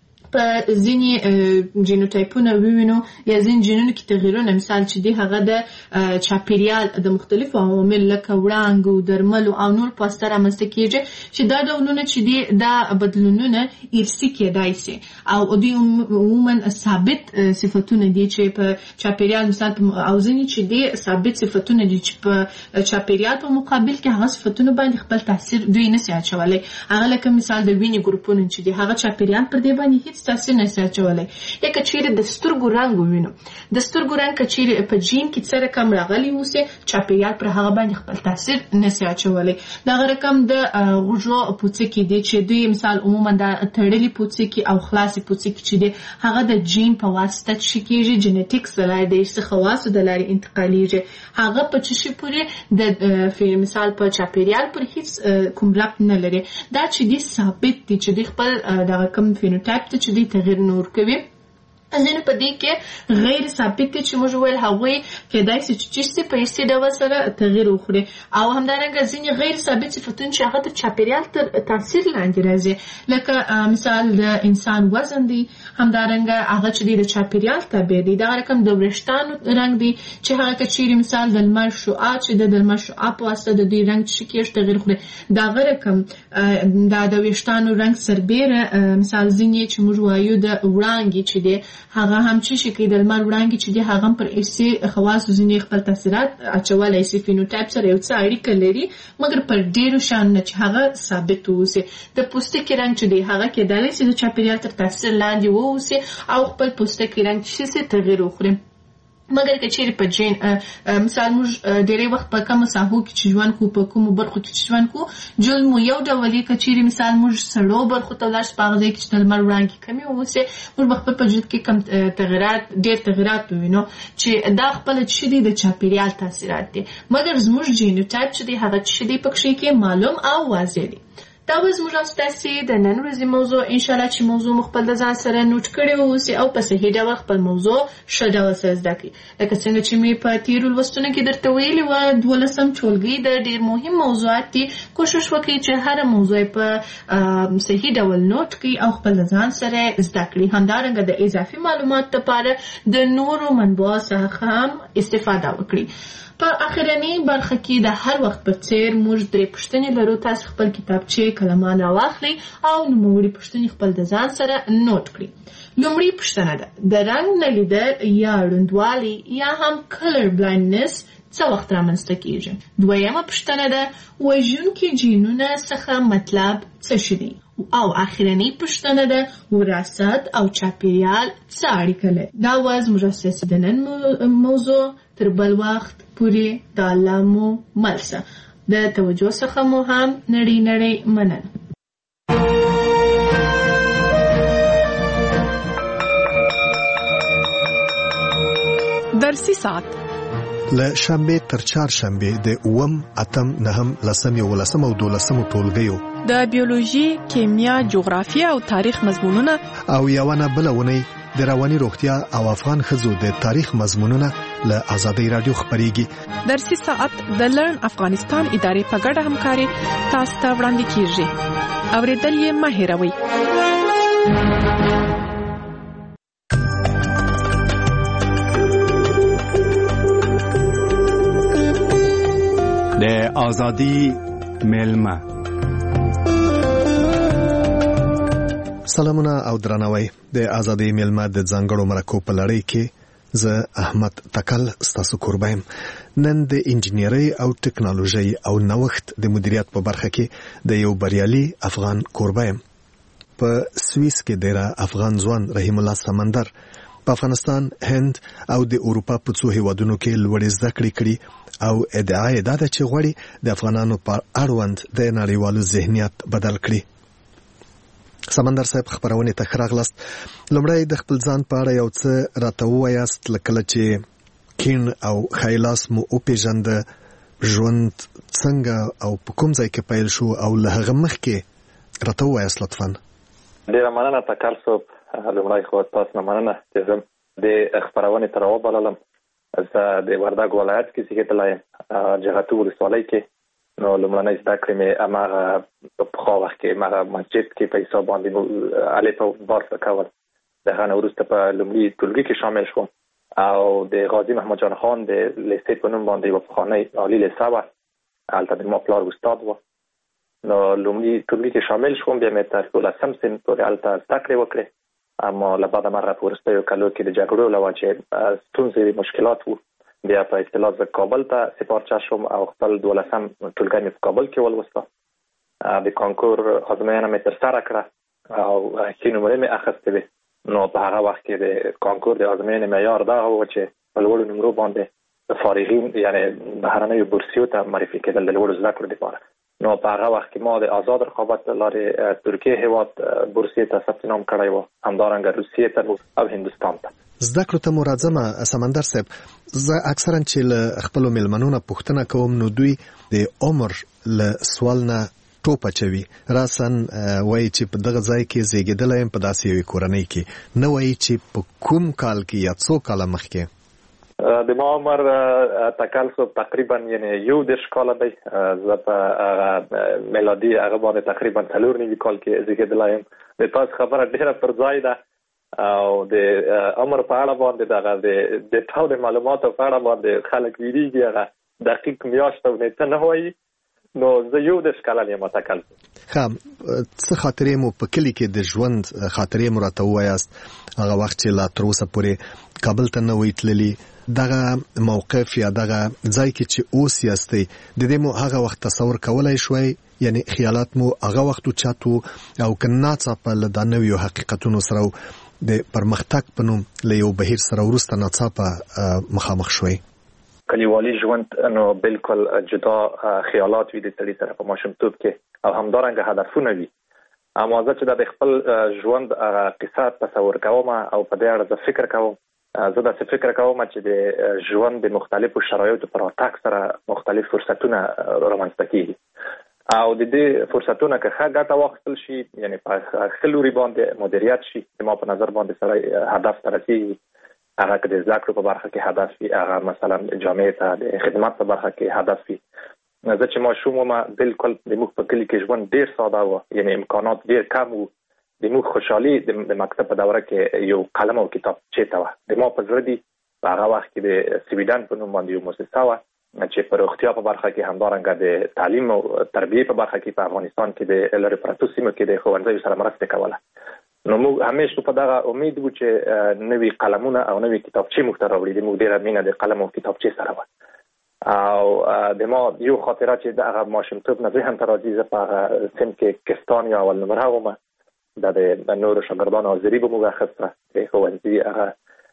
په ځینې جینوټایپونه ووینو یا ځینې جینونو کې تغیرونه مثال چې دی هغه د چاپیریال د مختلفو عوامل لکه وړانګو درملو او نور په واسطه رامنځته کېږي چې دا ډولونه چې دی دا بدلونونه ارثي کېدای سي او دوی عموما ثابت صفتونه دي چې په چاپیریال مثال او ځینې چې دی ثابت صفتونه دي چې په چاپیریال په مقابل کې هغه صفتونه باندې خپل تاثیر دوی نشي اچولی. هغه لکه مثال د وینې ګروپونه چې دی هغه چاپیریال پر دې باندې هیڅ تاثیر نشي اچولی. یا که چیرې د سترګو رنګ ووینو د سترګو رنګ که چیرې په جین کې څه رقم راغلی اوسي چاپیریال پر هغه باندې خپل تاثیر نشي اچولی. دغه رقم د غوږو پوڅکي دی چې دوی مثال عموما د تړلي پوڅکي او خلاصي پوڅکي چې دی هغه د جین په واسطه چې کېږي جینیټکس د لارې د ارثي خواصو د لارې انتقالیږي. هغه په څه شي پورې د مثال په چاپیریال پر هیڅ کوم ربط نه لري. دا چې دی ثابت دی چې دی خپل دغه کوم فینوټایپ ته چې دی تغیر نور کوي. ځینې په دې کې غیر ثابت دي چې موږ ویل هغوی کېدای شي چې چیسي په حسي ډول سره تغیر وخوري او همدارنګه ځینې غیر ثابت صفتونه چې هغه د چاپیریال تر تاثیر لاندې راځي لکه مثال د انسان وزن دی همدارنګه هغه چې دی د چاپیریال تابع دی. دغه رقم د وریښتانو رنګ دی چې هغه که چیرې مثال د لمر شعاع چې د لمر شعاع په واسطه د دوی رنګ چې کېږي تغیر وخوري. دغه رقم دا د وریښتانو رنګ سربیره مثال ځینې چې موږ وایو د وړانګې چې دی هغه هم چې شي کوي د لمر وړانګې چې دی هغه هم پر ارثي خواصو ځینې خپل تاثیرات اچولی شي فینوټایپ سره یو څه اړیکه لري مګر پر ډېرو شیانو نه چې هغه ثابت واوسي. د پوستکي رنګ چې دی هغه کېدلی شي د چاپیریال تر تاثیر لاندې واوسي او خپل پوستکي رنګ چې شي تغیر وخوري. مګر که چیرې په جین مثال موږ ډېری وخت په کومو ساحو کې چې ژوند کوو په کومو برخو کې چې ژوند کوو جز مو یو ډول که چیرې مثال موږ سړو برخو ته ولاړ شو په هغه ځای کې چې د لمر وړانګې کمې واوسي موږ به خپل په وجود کې کم تغیرات ډېر تغیرات ووینو چې دا خپله چې دی د چاپیریال تاثیرات دي مګر زموږ جینوټایپ چې دی هغه چې دی پکښې کې معلوم او واضح دی. دا به زموږ او ستاسې د نن ورځې موضوع انشاءالله چې موضوع مو خپل د ځان سره نوټ کړی واوسي او په صحیح ډول خپل موضوع ښه ډول سره زده کړي. لکه څنګه چې مې په تېرو لوستونو کې درته ویلي وه دولسم ټولګي د ډېر مهم موضوعات دي. کوشش وکړئ چې هره موضوع په صحیح ډول نوټ کړي او خپل د ځان سره زده کړي. همدارنګه د اضافي معلوماتو لپاره د نورو منبعو څخه هم استفاده وکړي. په اخرنۍ برخه کې د هر وخت په څیر موږ درې پوښتنې لرو. تاسو خپل کتابچې قلمان راواخلئ او نوموړي پوښتنې خپل د ځان سره نوٹ کړئ. لومړی پوښتنه ده د رنګ نه لیدل یا ړندوالی یا هم کلر بلایندنس څه وخت رامنځته کیږي. دویمه پوښتنه ده وژونکي جینونه څخه مطلب څه شي دي. او اخرنۍ پوښتنه ده وراثت او چاپیریال څه اړیکه لري. دا وه زموږ اساسي د نن موضوع. تر بل وخت پورې د الله مو مل شه. د توجه څخه مو هم نړۍ نړۍ مننه. درسي ساعت له شنبه تر چهارشنبه د اووم اتم نهم لسم یولسم او دولسم ټولګیو د بیولوژي، کیمیا، جغرافیه او تاریخ مضمونونه او یوونه بلونه د رواني روغتیا او افغان ښځو د تاریخ مضمونونه له آزادۍ رادیو خبريږي. درسي ساعت د لرن افغانستان ادارې په ګډه همکاري تاسو ته وړاندې کیږي. اوریدل یې مه هېروئ. د آزادۍ مېلمه. سلامونه او درناوی. د آزادۍ مېلمه د ځانګړو مرکو په لړۍ کې زه احمد تکل ستاسو کوربایم. نن د انجینرۍ او ټکنالوژۍ او نوښت د مدیریت په برخه کې د یو بریالي افغان کوربایم. په سویس کې د افغان ځوان رحیم الله سمندر په افغانستان، هند او د اروپا په څو هیوادونو کې لوړې زده کړې کړې او ادعا یې دا ده چې غواړي د افغانانو پر اړوند د نړیوالو ذهنیت بدل کړي. سمندر صاحب خبرونه ته راغلاست. لومړی د خپل ځان په اړه یو څه راته ووایاست لکه چې کین او خیلاس مو او پیژند، ژوند څنګه او په کوم ځای کې پیل شو او له هغه مخکې راته ووایاست لطفا. ډیره مننه تکل صاحب. لومړی خو تاسو نه مننه چې زه د خبرونه تر وبللم. زه د وردګ ولایت کې زیږیدلی یم، جغتو ولسوالۍ کې. نو لومړنۍ زده کړې مې هماغه په پخوا وخت کې هماغه مسجد کې په حساب باندې الف او با زده کول. د هغه نه وروسته په لومړي ټولګي کې شامل شوم او د غازي محمد جان خان د لیسې په نوم باندې یوه پخوانۍ عالي لیسه وه. هلته د ما پلار استاد و. نو لومړي ټولګي کې شامل شوم. بیا مې تر دولسم صنف پورې هلته زده کړې وکړې. اما له بعد مرغه په وروستیو کلو کې د جګړو له وجې ستونزې مشکلات وو. بیا په اصطلاح زه کابل ته سپارچه شوم او خپل دولسم ټولګی مې په کابل کې ولوسته. د کانکور ازموینه مې ترسره کړه او ښې نمرې مې اخیستې وې. نو په هغه وخت کې د کانکور د ازموینې معیار دغه و چې په لوړو نمرو باندې د فارغین یعنې بهرنیو بورسیو ته معرفي کېدل د لوړو زده کړو لپاره. نو په هغه وخت کې ما د آزاد رقابت له لارې ترکیې هېواد بورسیې ته ثبت نام کړی و، همدارنګه روسیې ته او هندوستان ته. زده کړو ته مو راځمه سمندر صاحب. زه اکثرا چې له خپلو مېلمنو نه پوښتنه کوم نو دوی د عمر له سوال نه ټوپ اچوي. راسن وایي چې په دغه ځای کې زیږېدلی یم په داسې یوې کورنۍ کې، نه وایي چې په کوم کال کې یا څو کاله مخکې. د ما عمر تکل صاحب تقریبا یعنی یو دېرش کاله دی. زه په میلادي هغه باندې تقریبا څلور نوي کال کې زیږېدلی یم. د تاسو خبره ډېره پر ځای ده او د عمر په اړه باندې دغه د ټول معلوماتو په اړه باندې خلک ویریږي، هغه دقیق میاشت او نیټه نه وایي. نو زه یو دېرش کلن یم تکل. ښه، څه خاطرې مو په کلي کې د ژوند خاطرې مو راته ووایاست هغه وخت چې لا تر اوسه پورې کابل ته نه وئ تللي. دغه موقف یا دغه ځای کې چې اوس یاستئ د دې مو هغه وخت تصور کولی شوئ؟ یعنی خیالات مو هغه وخت اوچت وو او که ناڅاپه له دا نویو حقیقتونو سره د پرمختګ په نوم له یو بهیر سره وروسته ناڅاپه مخامخ شوئ؟ کلیوالي ژوند نو بالکل جدا خیالات وي د سړي سره په ماشومتوب کې او همدارنګه هدفونه وي. اما زه چې د خپل ژوند قصه تصور کوم او په دې اړه زه فکر کوم، زه داسې فکر کوم چې د ژوند د مختلفو شرایطو پر راتګ سره مختلف فرصتونه رامنځته کېږي. او د دې فرصتونو که ښه ګټه واخیستل شي، یعنی په ښه لوري باندې مدیریت شي، زما په نظر باندې سړی هدف ته رسېږي. هغه که د زده کړو په برخه کې هدف وي، هغه مثلا جامعې ته د خدمت په برخه کې هدف وي. زه چې ماشوم وم بالکل د موږ په کلي کې ژوند ډېر ساده و، یعنی امکانات ډېر کم وو. د موږ خوشحالي د مکتب په دوره کې یو قلم او کتابچې ته وه. د ما په زړه دي په هغه وخت کې د سویډن په نوم باندې یو مؤسسه وه چې په روغتیا په برخه کې همدارنګه د تعلیم او تربیې په برخه کې په افغانستان کې د لرې پرتو سیمو کې د ښوونځیو سره مرسته کوله. نو موږ همیشه په دغه امید وو چې نوي قلمونه او نوي کتابچې موږ ته راوړي. د موږ ډېره مینه د قلم او کتابچې سره وه. او د ما یو خاطره چې دغه ماشومتوب نه ذهن ته راځي، زه په هغه سیم کې کستان یا اول نمره وم. دا د نورو شاګردانو حاضري به موږ اخیسته د ښوونځي هغه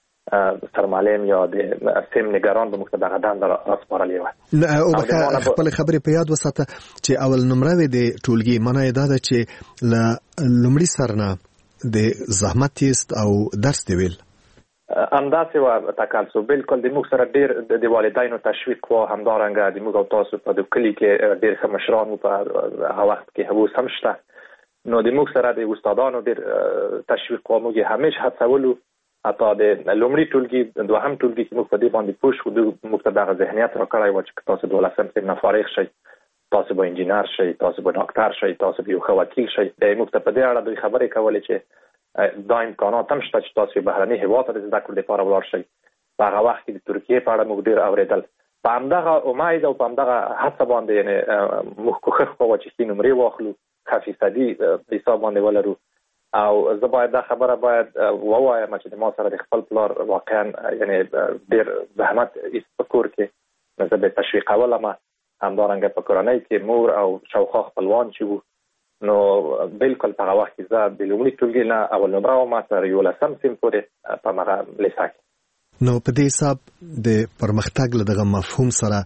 سرمعلم یا د سیم نگران به موږ ته دغه دنده راسپارلې وه. او خپلې خبرې په یاد وساته چې اول نمره وې د ټولګي. معنا یې دا ده چې له لومړي سر نه د زحمت یست او درس دی ویل. همداسې وه تکلسو. بالکل د موږ سره ډېر د والدینو تشویق وه. همدارنګه د موږ او تاسو په د کلي کې ډېر ښه مشران وو په هغه وخت کې، اوس هم شته. نو د موږ سره د استادانو ډېر تشویق وه. موږ یې همیشه هڅولو، حتی د لومړي ټولګي دوهم ټولګي کې موږ په دې باندې پوه شو. موږ ته دغه ذهنیت راکړی و چې تاسو دولسم صنف نه فارغ شئ، تاسو به انجینر شئ، تاسو به ډاکټر شئ، تاسو به یو ښه وکیل شئ. موږ ته په دې اړه دوی خبرې کولې چې دا امکانات هم شته چې تاسو بهرني هېواد ته د زده کړو لپاره ولاړ شئ. په هغه وخت کې د ترکیې په اړه موږ ډېر اورېدل. په همدغه امید او په همدغه هڅه باندې یعنې موږ کوښښ کوو چې ښې نمرې واخلو، ښه فیصدي په حساب باندې ولرو. او زه باید دا خبره باید ووایم چې د ما سره د خپل پلار واقعا یعنی ډېر زحمت ایست په کور کې. زه به تشویقولم. همدارنګه په کورنۍ کې مور او شاوخوا خپلوان چې وو، نو بالکل په هغه وخت کې زه د لومړي ټولګي نه اول نمره وم تر یولسم صنف پورې په هغه لیسه کې. نو په دې حساب د پرمختګ له دغه مفهوم سره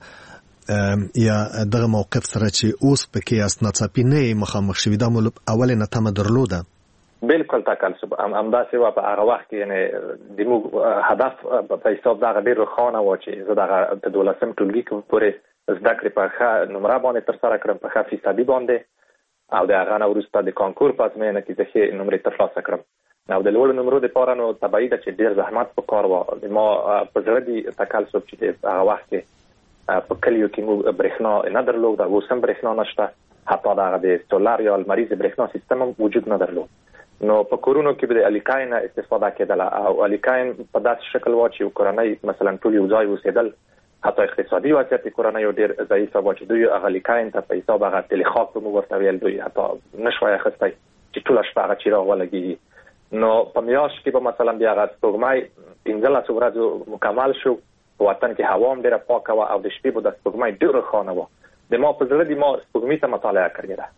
یا دغه موقف سره چې اوس پکې یاست ناڅاپي نه یې مخامخ شوي، دا مو اولې نه تمه درلوده؟ بالکل تکلسب همداسې وه. په هغه وخت کې یعنې د موږ هدف په حساب دغه ډېر روښانه وه چې زه دغه د دولسم ټولګي پورې زده کړې په ښه نمره باندې ترسره کړم، په ښه فیصدي باندې، او د هغه نه وروسته د کانکور په ازموینه کې زه ښې نمرې ترلاسه کړم. او د لوړو نمرو دپاره نو طبیعي ده چې ډېر زحمت په کار وه. د ما په زړه دي تکلسب چې هغه وخت کې په کلیو کې موږ برېښنا نه درلوده، اوس هم برېښنا نشته، حتی دغه د سولر یا لمریز برېښنا سیستم هم وجود نه درلود. نو په کورونو کې به د الیکاین استفاده کېدله، او الیکاین په داسې شکل و چې یو کورنۍ مثلا ټول یو ځای اوسېدل. حتی اقتصادي وضعیت د کورنۍ ډېر ضعیفه و چې دوی هغه الیکاین ته په حساب هغه تلخاک به موږ ورته ویل، دوی حتی نه شوای اخیستی چې ټوله شپه هغه چراغ ولګېږي. نو په میاشت کې به مثلا بیا هغه سپوږمۍ پنځلسو ورځو مکمل شو. په وطن کې هوا هم ډېره پاکه وه او د شپې به د سپوږمۍ ډېر روښانه وه. د ما په زړه د ما سپوږمۍ ته مطالعه کړې ده.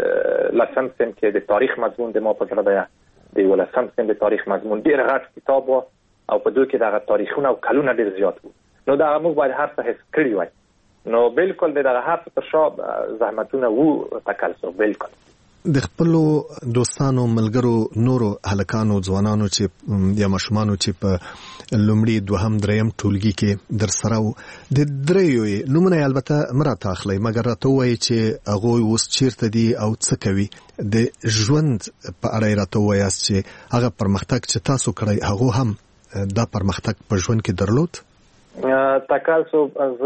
د لسم صنف کې د تاریخ مضمون د ما په زړه ده. د یولسم صنف د تاریخ مضمون ډېر غټ کتاب و او په دوی کې دغه تاریخونه او کلونه ډېر زیات وو. نو دغه موږ باید هر څه حس کړي وای. نو بالکل دغه هر څه تر شا زحمتونه وو تکلسو. بالکل د خپلو دوستانو ملګرو نورو هلکانو ځوانانو چې یا ماشومانو چې په لومړي دوهم دریم ټولګي کې در سره وو، د دریو نومونه البته مراته اخلي، مګر راته وایي چې هغوی اوس چیرته دي او څه کوي. د ژوند په اړه راته وایاست چې هغه پرمختګ چې تاسو کړی هغه هم دا پرمختګ په ژوند کې درلود؟ تکلسو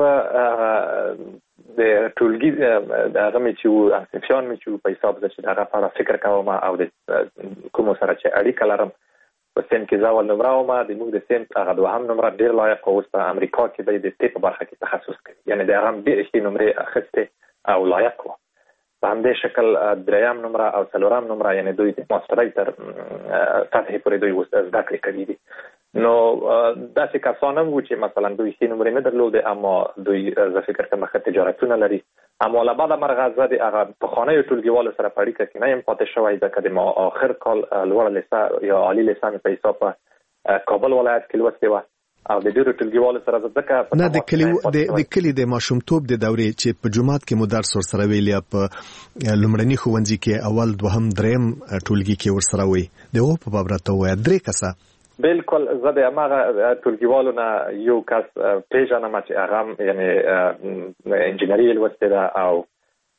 زه د ټولګي د هغه مې چې وو انسپشن مې چې وو په حساب زه چې د هغه په اړه فکر کوم او د کومو سره چې اړیکه لرم. په سیم کې زه اول نمره وم، د موږ د سیم هغه دوهم نمره ډېر لایق و. اوس په امریکا کې دی د طب په برخه کې تخصص کوي، یعنې د هغه هم ډېرې ښې نمرې اخیستې او لایق و. په همدې شکل دریم نمره او څلورم نمره یعنې دوی د ماسترۍ تر سطحې پورې دوی اوس زده کړې کړي دي. نو داسې کسان هم وو چې مثلا دوی ښې نمرې نه درلودې، اما دوی زه فکر کوم ښه تجارتونه لري. اما له بعده مرغه زه د هغه پخوانیو ټولګیوالو سره په اړیکه کې نه یم پاتې شوی، ځکه د ما آخر کال لوړه لیسه یا عالي لیسه مې په حساب په کابل ولایت کې لوستې وه او د ډېرو ټولګیوالو سره زه ځکه نه د کلي د کلي د ماشومتوب د دورې چې په جومات کې مو درس ورسره ویل یا په لومړني ښوونځي کې اول دوهم دریم ټولګي کې ورسره وی، د هغو په باب راته ووایه. درې کسه بالکل زه د هماغه ټولګیوالو نه یو کس پېژنم چې هغه هم یعنې انجینري یې لوستې ده او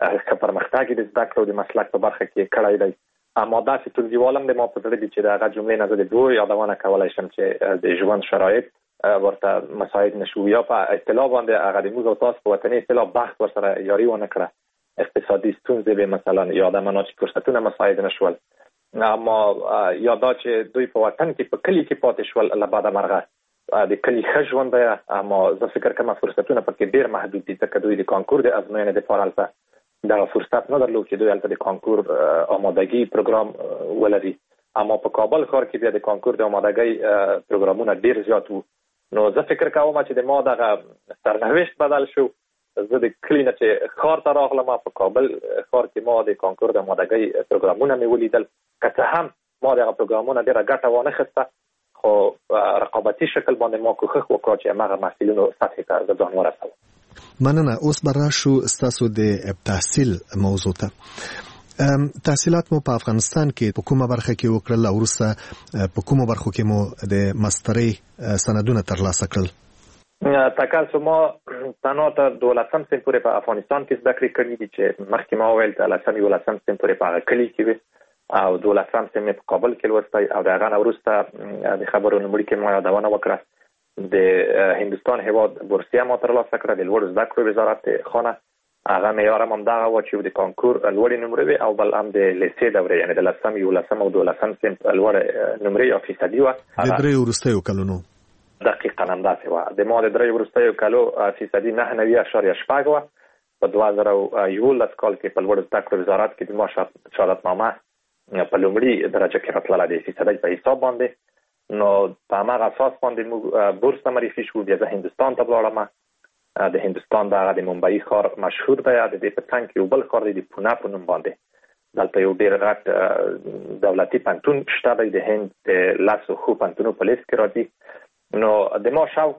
که پرمختګ د زده کړو د مسلک په برخه کې کړی دی. اما داسې ټولګیوالم د ما په زړه دي چې د هغه جملې نه زه د دوه یادونه کولی شم چې د ژوند شرایط ورته مساعد نشو، یا په اصطلاح باندې هغه د موږ او تاسو په وطني اصطلاح بحث ورسره یاري ونه کړه، اقتصادي ستونزې به مثلا یا د مناسب فرصتونه مساعد نشول. اما یا دا چې دوی په وطن کې په کلی کې پاتې شول له بعد مرغه د کلی ښه ژوند دی، اما زه فکر کوم فرصتونه پکې ډېر محدود دي ځکه دوی د کانکور د ازموینې دپاره هلته دغه فرصت نه درلود چې دوی هلته د کانکور آمادګي پروګرام ولري. اما په کابل ښار کې بیا د کانکور د آمادګۍ پروګرامونه ډېر زیات وو. نو زه فکر کوم چې د ما دغه سرنوشت بدل شو. زه د کلی نه چې ښار ته راغلم، په کابل ښار کې ما د کانکور د آمادګۍ پروګرامونه مې ولیدل. که څه هم ما دغه پروګرامونه ډېره ګټه وانه خسته، خو رقابتي شکل باندې ما کوښښ وکړ چې هماغه محصلینو سطحې ته د ځان ورسوم. مننه. اوس به راشو ستاسو د تحصیل موضوع ته. تحصیلات مو په افغانستان کې په کومه برخه کې وکړل او وروسته په کومه برخو کې مو د ماسترۍ سندونه ترلاسه کړل؟ تکل ما تنها تر دولسم سیم پورې په افغانستان کې زده کړې کړې دي چې مخکې ما وویل چې لسم یولسم سیم پورې په هغه کلي کې وي او دولسم سیم په کابل کې لوستی او د هغه نه وروسته د خبرو لومړي کې ما یادونه وکړه د هندوستان هیواد بورسیه ما ترلاسه کړه د لوړو زده کړو وزارت خانه. هغه معیار هم همدغه و چې د کانکور لوړې نمرې وي او بل هم د لیسې دورې یعنې د لسم یولسم او دولسم سیم لوړې نمرې یا فیصدي وه. د دریو وروستیو کلونو دقیقا همداسې وه. د ما د دریو وروستیو کلو فیصدي نهه نوي اعشاریه شپږ وه. په دوه زره یولس کال کې په لوړو زده کړو وزارت کې د ما شهادتنامه په لومړي درجه کې راتلله د فیصدۍ په حساب باندې. نو په هماغه اساس باندې موږ بورس ته معرفي شو. بیا زه هندوستان ته ولاړم. د هندوستان دغه د ممبئی ښار مشهور دی، د دې په څنګ کې یو بل ښار دی د پونه په نوم باندې. دلته یو ډېر غټ دولتي پوهنتون شته دی، د هند د لسو ښو پوهنتونو په لیست کې راځي. نو د ما شوق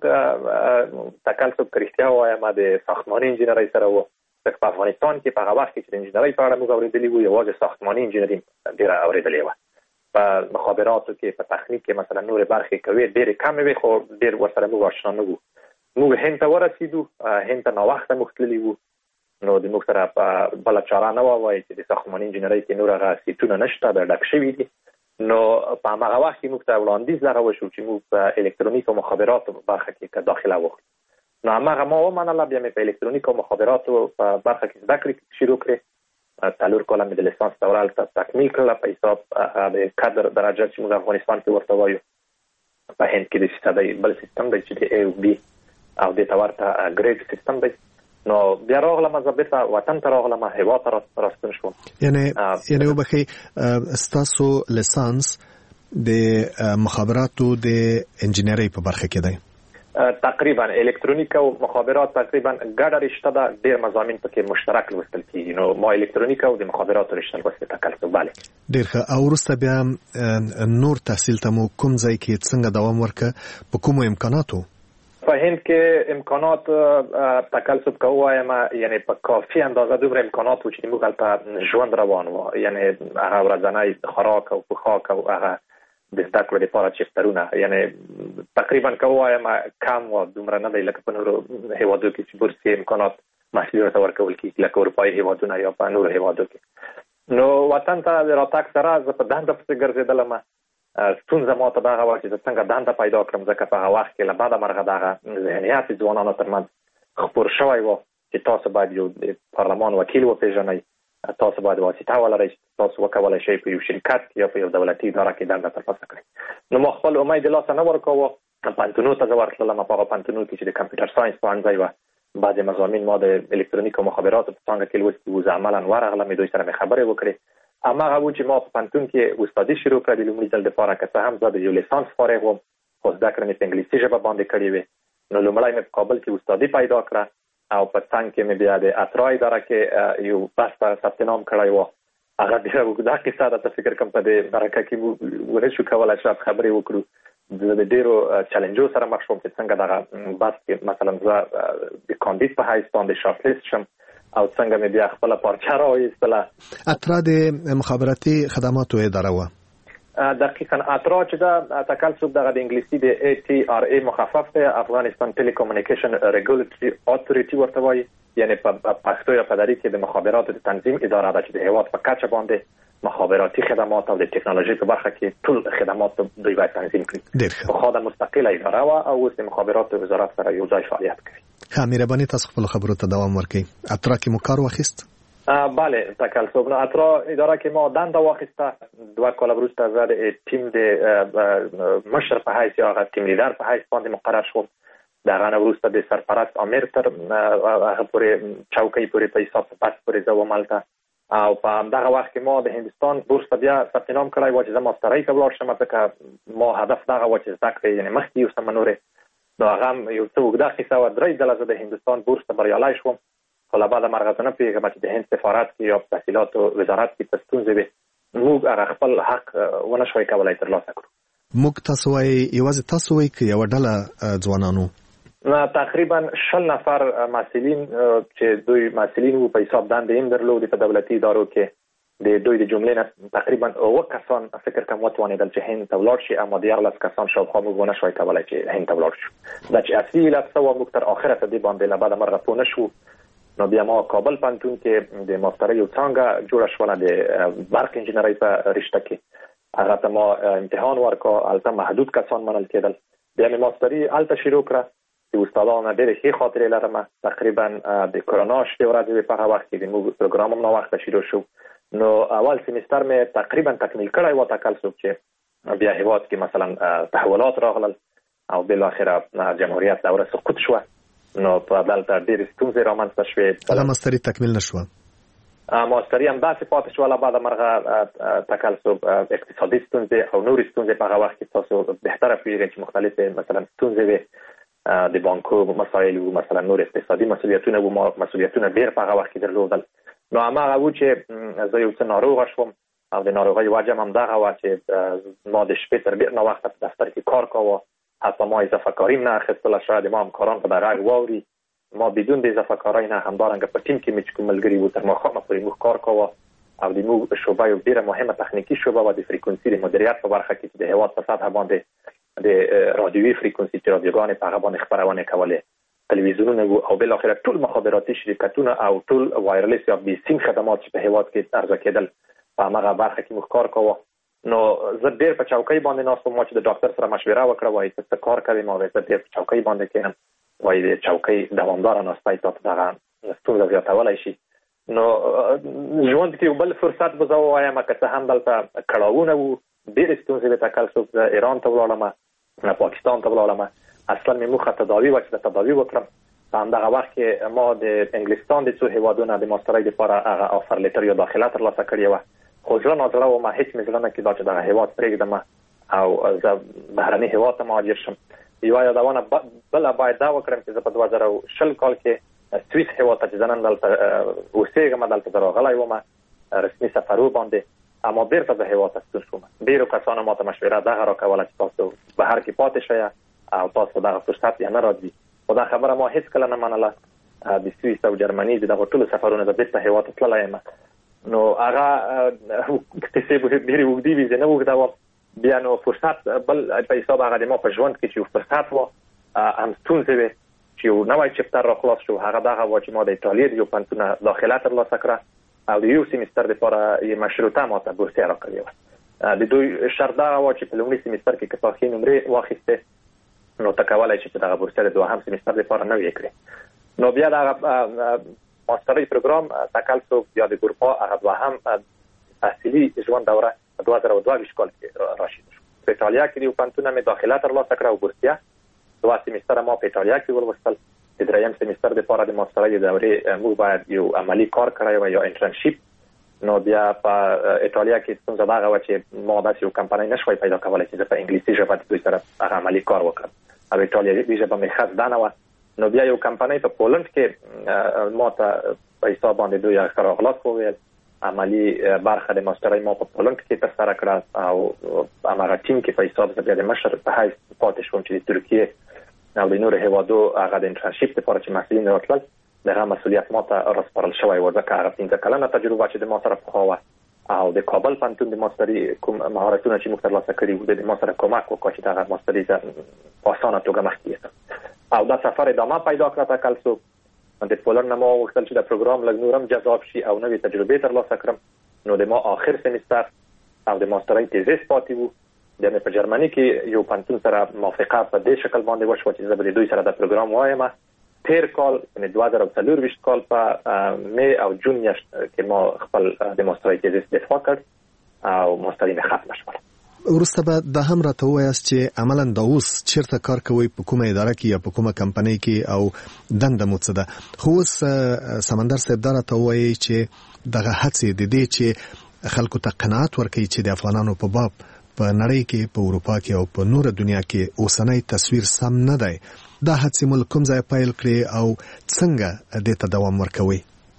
تکل صاحب که رښتیا ووایم د ساختماني انجینرۍ سره و. ځکه په افغانستان کې په هغه وخت کې چې د انجینرۍ په اړه موږ اورېدلي وو یوازې ساختماني انجینري ډېره اورېدلې وه. په مخابراتو کې په تخنیک کې مثلا نورې برخې کوي ډېرې کمې وې، خو ډېر ورسره موږ آشنا نه وو. موږ هند ته ورسېدو، هند ته ناوخته موږ تللي وو. نو د موږ سره بله چاره نه وه وایي چې د ساختماني انجینرۍ کې نور هغه سیټونه نشته، دا ډک شوي دي. نو په هماغه وخت کې موږ ته وړاندیز دغه وشو چې موږ په الکترونیک او مخابراتو برخه کې داخله وکړو. نو هماغه ما ومنله. بیا مې په الکترونیک او مخابراتو په برخه کې زده کړې شروع کړې. څلور کاله مې د لیسانس دوره هلته تکمیل کړله په حساب د کادر درجه چې موږ افغانستان کې ورته وایو. په هند کې د فیصدۍ بل سیستم دی چې د ای او بي او دې ته ورته ګریډ سیستم دی. نو بیا راغلم، زه بېرته وطن ته راغلم، هېواد ته راستون شوم. یعنې یعنې وبښئ، ستاسو لیسانس د مخابراتو د انجینرۍ په برخه کې دی؟ تقریبا الکترونیک او مخابرات تقریبا ګډه رشته ده، ډېر مضامین پکې مشترک لوستل کېږي. نو ما الکترونیک او د مخابراتو رشته لوستې تکل صاحب. بله ډېر ښه. او وروسته بیا نور تحصیل ته مو کوم ځای کې څنګه دوام ورکړه؟ په کومو امکاناتو؟ په هند کې امکانات تکل صاحب که ووایم یعنې په کافي اندازه دومره امکانات و چې موږ هلته ژوند روان و. یعنې هغه ورځنی خوراک او پوښاک او هغه د زده کړو لپاره چپترونه، یعنې تقریبا که ووایم کم و، دومره نه دی لکه په نورو هېوادو کې چې بورسي امکانات محصلینو ته ورکول کېږي لکه اروپایي هېوادونه یا په نورو هېوادو کې. نو وطن ته د راتګ سره زه په دنده پسې ګرځېدلم. ستونزه ما ته دغه وه چې زه څنګه دنده پیدا کړم، ځکه په هغه وخت کې له بده مرغه دغه ذهنیت د ځوانانو ترمنځ خپور شوی و چې تاسو باید یو د پارلمان وکیل وپېژنئ، تاسو باید واسطه ولرئ چې تاسو وکولی شئ په یو شرکت یا په یو دولتي اداره کې دنده ترلاسه کړئ. نو ما خپل امید د لاسه نه ورکاوه. پوهنتونو ته زه ورتللم. په هغه پوهنتونو کې چې د کمپیوټر ساینس پوهنځی وه، بعضې مضامین ما د الکترونیک او مخابراتو په څانګه کې لوستي وو. زه عملا ورغلم، دوی سره مې خبرې وکړې. هماغه و چې ما په پوهنتون کې استادي شروع کړه د لومړي ځل دپاره. که څه هم زه د یو لیسانس فارغ وم، خو زده کړې مې په انګلیسي ژبه باندې کړې وې. نو لومړی مې په کابل کې استادي پیدا کړه او په څنګ کې مې بیا د اترا اداره کې یو بحث ته ثبت نام کړی و. هغه ډېره اوږده کیسه ده، ته فکر کوم په دې برکه کې موږ ونه شو کولی شاید خبرې وکړو. زه د ډېرو چلنجو سره مخ شوم چې څنګه دغه بحث کې مثلا زه د کاندید په حیث باندې شارټ لیست شم او څنګه مې بیا خپله پارچه راوایستله. اترا د مخابراتي خدماتو اداره وه؟ دقیقاً اترا چې دا تکلسب دغه د انګلیسي د ای ټي آر ای مخفف دی، افغانستان ټیلیکومونیکیشن ریګولیټری اتوریټي ورته وایي، یعنی په پښتو یا په دری کې د مخابراتو د تنظیم اداره ده چې د هیواد په کچه باندې مخابراتي خدمات او د ټکنالوژي په برخه کې ټول خدمات دوی باید تنظیم کړي. خو دا مستقله اداره و او اوس د مخابراتو وزارت سره یو ځای فعالیت کوي. خامیربانی تاسو خپل خبرو ته دوام ورکړئ. اترا کې مو کار واخیست؟ بله تکلسب نه اترا اداره کې ما دنده واخیسته. دوه کال وروسته زه د ټیم د مشر په حیث یا ټیم لیدر په حیث باندې مقرر شوم. دغه نه وروسته د سرپرست امیر تر هغه پورې چوکۍ پورې په حساب پس پورې زه ومالته او په دغه وخت کې ما د هندستان بورس ته بیا ثبت نام کړی و چې زه ماسترۍ ته ولاړ شم، ځکه ما هدف دغه و چې زده کړې یعنې مخکې یوسم نورې. نو هغه یو څه اوږده کیسه وه. درې ځله زه د هندستان بورس ته بریالی شوم، خو له بعده مرغه زه نه پوهېږم چې د هند سفارت کې یا په تحصیلاتو وزارت کې څه ستونزې وې، موږ هغه خپل حق ونه شوی کولی ترلاسه کړو. موږ تاسو وایي یوازې تاسو وایي که یوه ډله ځوانانو؟ تقریبا شل نفر مسئولین چې دوی مسئولین وو په حساب دندې هم درلودې په دولتي ادارو کې، د دوی د جملې نه تقریبا اووه کسان فکر کوم وتوانېدل چې هند ته ولاړ شي، اما دیارلس کسان شاوخوا موږ ونه شوی کولی چې هند ته ولاړ شو. دا چې اصلي علت څه وه موږ تر آخره په دې باندې له بعده مرغه پوه نه شو. نو بیا ما کابل پوهنتون کې د ماسترۍ یو څانګه جوړه شوله د برق انجینرۍ په رشته کې. هغه ته ما امتحان ورکړ، هلته محدود کسان منل کېدل. بیا مې ماستري هلته شروع کړه. د استادانو ډېرې ښې خاطرې لرم. تقریبا د کرونا شپې ورځې وې په هغه وخت کې د موږ پروګرام هم ناوخته شروع شو. نو اول سیمستر مې تقریبا تکمیل کړی و تکلسب چې بیا هېواد کې مثلا تحولات راغلل او بالاخره جمهوریت دوره سقوط شوه. نو په دلته ډېرې ستونزې رامنځته شوې. کله ماستري تکمیل نه شوه؟ ماستري همداسې پاتې شوه. له بعده مرغه تکلسب اقتصادي ستونزې او نورې ستونزې په هغه وخت کې تاسو بهتره پوهېږئ چې مختلفې مثلا ستونزې وې، د بانکو مسایل وو، مثلا نور اقتصادي مسؤلیتونه وو، مسؤلیتونه ډېر په هغه وخت کې درلودل. نو هماغه وو چې زه یو څه ناروغه شوم او د ناروغۍ وجه هم همدغه وه چې ما د شپې تر ډېر ناوخته په دفتر کې کار کاوه. حتی ما اضافه کاري نه اخیستله، شاید ما همکاران په د غږ واوري. ما بدون د اضافه کارۍ نه همدارنګه په ټیم کې مې چې کوم ملګري وو تر ماښامه پورې موږ کار کاوه او د موږ شعبه یو ډېره مهمه تخنیکي شعبه وه د فریکونسي د مدیریت په برخه کې چې د هېواد په سطحه باندې د رادیوي فریکونسي چې رادیوګانې په هغه باندې خپرونې کولې، تلویزیونونه وو او بالاخره ټول مخابراتي شرکتونه او ټول وایرلیس یا بیسیم خدمات چې په هېواد کې عرضه کېدل په هماغه برخه کې موږ کار کاوه. نو زه ډېر په چوکۍ باندې ناست وم. ما چې د ډاکټر سره مشوره وکړه، وایي ته څه کار کوې؟ ما وایي زه ډېر په چوکۍ باندې کښېنم. وایي د چوکۍ دوامداره ناستی تا ته دغه ستونزه زیاتولی شي. نو ژوند کې یو بل فرصت به زه ووایم، که څه هم دلته کړاوونه وو، ډېرې ستونزې د تکلسب. زه ایران ته ولاړم، پاکستان ته ولاړم. اصلا مې موخه تداوي وه چې د تداوي وکړم. په همدغه وخت کې ما د انګلستان د څو هېوادونه د ماسترۍ دپاره هغه آفر لیټر یا داخله ترلاسه کړې وه. خو زړه نازړه وم، هېڅ مې زړه نه کېده چې دغه هېواد پرېږدم او زه بهرني هېواد ته مهاجر شم. یوه یادونه بله باید دا وکړم چې زه په دوه زره شل کال کې سویس هېواد ته چې زه نن دلته اوسېږم، دلته زه راغلی وم رسمي سفر باندې، اما بیرته زه هېواد ته ستون شوم. ډېرو کسانو ما ته مشوره دغه راکوله چې تاسو بهر کې پاتې شئ او تاسو دغه فرصت بیا نه راځي. خو دا خبره ما هېڅکله نه منله. د سویس او جرمني د دغو ټولو سفرونو زه بېرته هېواد ته تللی یم. نو هغه کیسې به ډېرې اوږدې وي، زه نه اوږدوم. بیا نو فرصت بل په حساب هغه د ما په ژوند کې چې یو فرصت و، هم ستونزې وې چې یو نوی چپټر را خلاص شو. هغه دغه و چې ما د ایټالیا د یو پوهنتونه داخله ترلاسه کړه او د یو سیمستر دپاره یې مشروطه ما ته بورسیه راکړې وه. د دوی شرط دغه و چې په لومړي سیمستر کې که تا ښې نمرې واخیستې نو ته کولی شې چې دغه بورسیه د دوهم سیمستر دپاره نوې کړې. نو بیا دغه ماسترۍ پروګرام تکلسب یا د ګروپا هغه دوهم تحصیلي ژوند دوره په دوه زره دوه ویشت کال کې راشد شو. په ایټالیا کې د یو پوهنتونه مې داخله ترلاسه کړه او بورسیه. دوه سیمستره ما په ایټالیا کې ولوستل. د دریم سیمستر دپاره د ماسترۍ دورې موږ باید یو عملي کار کړی وای یا انټرنشیپ. نو بیا په ایټالیا کې ستونزه دغه وه چې ما داسې یو کمپنۍ نه شوی پیدا کولی چې زه په انګلیسي ژبه د دوی سره هغه عملي کار وکړم او ایټالیایي ژبه مې ښه زده نه وه. نو بیا یو کمپنۍ په پولنډ کې ما ته په حساب باندې دوی ښه راغلاست وویل. عملي برخه د ماسترۍ ما په پولنډ کې ترسره کړه او هماغه ټیم کې په حساب زه بیا د مشر په حیث پاتې شوم چې د ترکیې او د نورو هېوادو هغه د انټرنشیپ دپاره چې محصلین راتلل د هغه مسؤلیت ما ته راسپارل شوی و، ځکه هغه پنځه کلنه تجربه چې د ما سره پخوا وه او د کابل پوهنتون د ماستري کوم مهارتونه چې موږ ترلاسه کړي وو د ما سره کومک وکړ چې دا ماستري په اسانه توګه مخکې یوسم او دا سفر ادامه پیدا کړه تکل سو د پولن نه ما وغوښتل چې دا پروګرام لږ نورم جذاب شي او نوې تجربې ترلاسه کړم نو د ما آخر سمستر او د ماسترۍ تیزیس پاتې وو د مې په جرمني کې یو پوهنتون سره موافقه په دې شکل باندې وشوه چې زه به د دوی سره دا پروګرام وایم تیر کال یعنی دوه زره څلور ویشت کال په می او جون میاشت کې ما خپل د ماسترۍ تیزیس دفاع کړ او ماسترۍ مې ختمه شوه. وروسته به دا هم راته ووایاست چې عملاً دا اوس چیرته کار کوئ په کومه اداره کې یا په کومه کمپنۍ کې او دنده مو څه ده خو اوس سمندر صاحب دا راته ووایي چې دغه هڅې د دې چې خلکو ته قناعت ورکوي چې د افغانانو په باب په نړۍ کې په اروپا کې او په نوره دنیا کې اوسنی تصویر سم نه دی دا هڅې مو کوم ځای پیل کړې او څنګه دې ته دوام ورکوي؟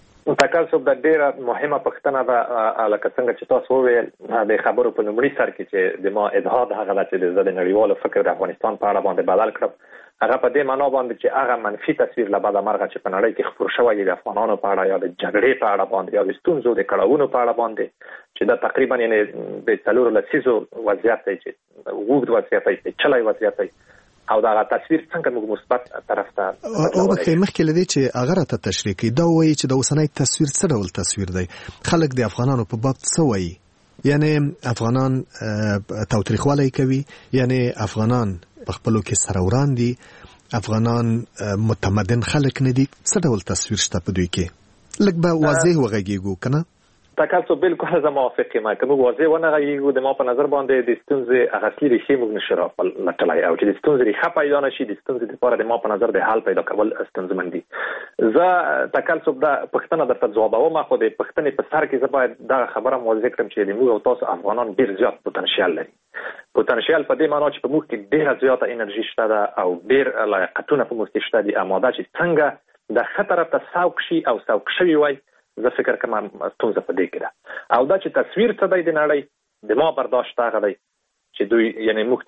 تکل صاحب د ډیره مهمه پوښتنه ده لکه څنګه چې تاسو وویل د خبرو په لومړي سر کې چې د ما ادعا د هغه ده چې د نړیوالو فکر د افغانستان په اړه باندې بدل کړم هغه په دې معنا باندې چې هغه منفي تصویر له بعده مرغه چې په نړۍ کې خپور شوی د افغانانو په اړه یا د جګړې په اړه باندې یا د ستونزو د کړاوونو په اړه باندې چې دا تقریبا یعنی د څلورو لسیزو وضعیت دی چې وګړو وضعیت دی چې چلای وضعیت دی او دا تصویر څنګه موږ مثبت طرف ته او به مخکې لدی چې هغه راته تشریح کړي دا وایي چې د اوسنۍ تصویر څه ډول تصویر دی خلک د افغانانو په باب څه وایي یعنی افغانان تاوتریخوالی کوي یعنی افغانان په خپلو کې سره وران دي افغانان متمدن خلک نه دي څه ډول تصویر شته په دوی کې لږ به واضح وغږیږو کنه تکل بالکل زه موافق یم که موږ واضح ونه غږیږو د ما په نظر باندې د ستونزې هغه اصلي ریښې موږ نشو راپلټلی او چې د ستونزې ریښه پیدا نشي د ستونزې دپاره د ما په نظر د حل پیدا کول ستونزمن دي زه تکل صاحب دا پوښتنه درته ځوابوم خو د پوښتنې په سر کې زه باید دغه خبره واضح کړم چې د موږ او تاسو افغانان ډېر زیات پوتنشیال لري پوتنشیال په دې معنا چې په موږ کې ډېره زیاته انرژي شته ده او ډېر لیاقتونه په موږ کې شته دي اماده چې څنګه د ښه طرف ته سوق شي او سوق شوي وای زه فکر کوم ستونزه په دې کې ده او دا چې تصویر څه دی د نړۍ د ما برداشت هغه دی چې دوی یعنی موږ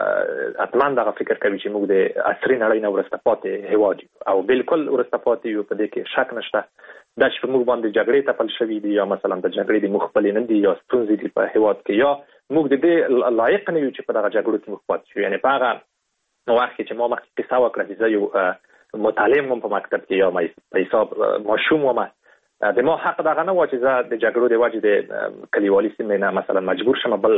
ته حتما دغه فکر کوي چې موږ د عصري نړۍ نه وروسته پاتې هېواد یو او بالکل وروسته پاتې یو په دې کې شک نشته دا چې په موږ باندې جګړې تپل شوي دي یا مثلا د جګړې د موږ خپلې نه دي یا ستونزې دي په هېواد کې یا موږ د دې لایق نه یو چې په دغه جګړو کې موږ پاتې شو یعنی په هغه وخت کې چې ما مخکې قصه وکړه چې زه یو متعلم وم په مکتب کې یا په حساب ماشوم وم د ما حق دغه نه و چې زه د جګړو د وجې د کلیوالي سیمې نه مثلا مجبور شم بل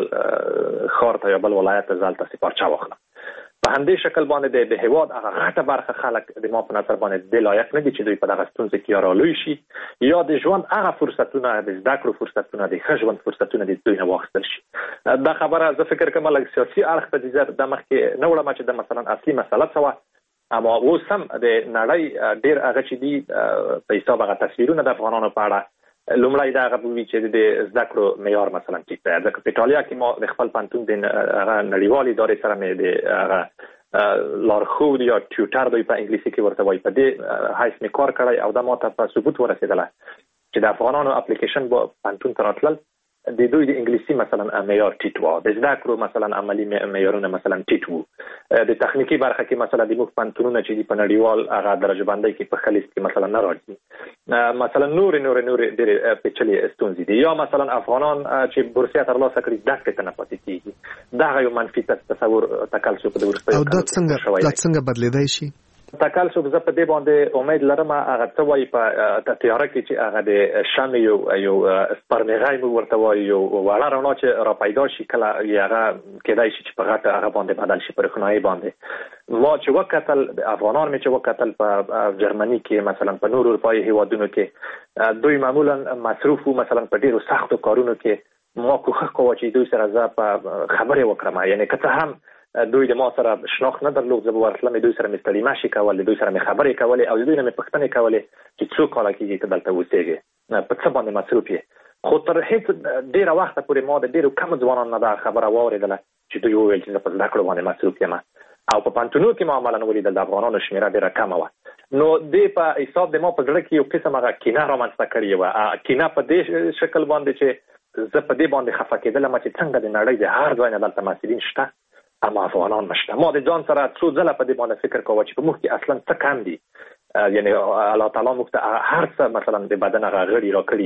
ښار ته یا بل ولایت ته زه هلته سپارچه واخلم په همدې شکل باندې د هېواد هغه غټه برخه خلک د ما په نظر باندې د لایق نه دي چې دوی په دغه ستونزې کې یا رالوی شي یا د ژوند هغه فرصتونه د زده کړو فرصتونه د ښه ژوند فرصتونه د دوی نه واخیستل شي دا خبره زه فکر کوم لږ سیاسي اړخ ته دي زه د مخکې نه وړم چې د مثلا اصلي مسله څه وه اما اوس هم د نړۍ ډېر هغه چې دي په حساب هغه تصویرونه د افغانانو په اړه لومړی دا هغه وي چې د زده کړو معیار مثلا ټیټ دی ځکه په ایټالیا کې ما د خپل پوهنتون د هغه نړیوالې ادارې سره مې د هغه لارښود یا ټیوټر دوی په انګلیسي کې ورته وایي په دې حیث مې کار کړی او دا ما ته په ثبوت ورسېدله چې د افغانانو اپلیکیشن به پوهنتون ته راتلل د دوی د انګلیسي مثلا معیار ټیټ و د زده کړو مثلا عملي معیارونه مثلا ټیټ وو د تخنیکی برخه کې مثلا د موږ پوهنتونونه چې دي په نړیوال هغه درجه بندۍ کې په ښه لیست کې مثلا نه راځي مثلا نورې نورې نورې ډېرې پیچلې ستونزې دي یا مثلا افغانان چې بورسیه ترلاسه کړي زده کړې ته نه پاتې کېږي دغه یو منفي تصور تکل شو په د وروستیو او دا څنګه دا څنګه بدلېدای شي تکل شو زه په دې باندې امید لرم هغه څه وایي په تیاره کې چې هغه د شمع یو یو سپرمغی موږ ورته وایو یو وړه رڼا چې را پیدا شي کله هغه کېدای شي چې په غټه هغه باندې بدل شي په روښنایي باندې ما چې وکتل افغانان مې چې وکتل په جرمني کې مثلا په نورو اروپایي هېوادونو کې دوی معمولا مصروف وو مثلا په ډېرو سختو کارونو کې ما کوښښ کوه چې دوی سره زه په خبرې وکړم یعنی که څه هم دوی د ما سره شناخت نه درلود زه به ورتلم دوی سره مې ستړي مشي کول دوی سره مې خبرې کولې او دوی نه مې پوښتنې کولې چې څو کاله کېږي ته دلته اوسېږې په څه باندې مصروف یې خو تر هېڅ ډېره وخته پورې ما د ډېرو کمو ځوانانو نه دا خبره واورېدله چې دوی وویل چې زه په زده کړو باندې مصروف یم او په پوهنتونونو کې ما عملاً ولیدل د افغانانو شمېره ډېره کمه وه نو دې په حساب د ما په زړه کې یو قسم هغه کینه رامنځته کړې وه کینه په دې شکل باندې چې زه په دې باندې خفه کېدلم چې څنګه د نړۍ د هر ځای نه دلته محصلین شته اما افغانان نشته ما د ځان سره څو ځله په دې باندې فکر کوه چې په موږ کې اصلا څه کم دي یعنی الله تعالی موږ ته هر څه مثلا د بدن هغه غړي راکړي دي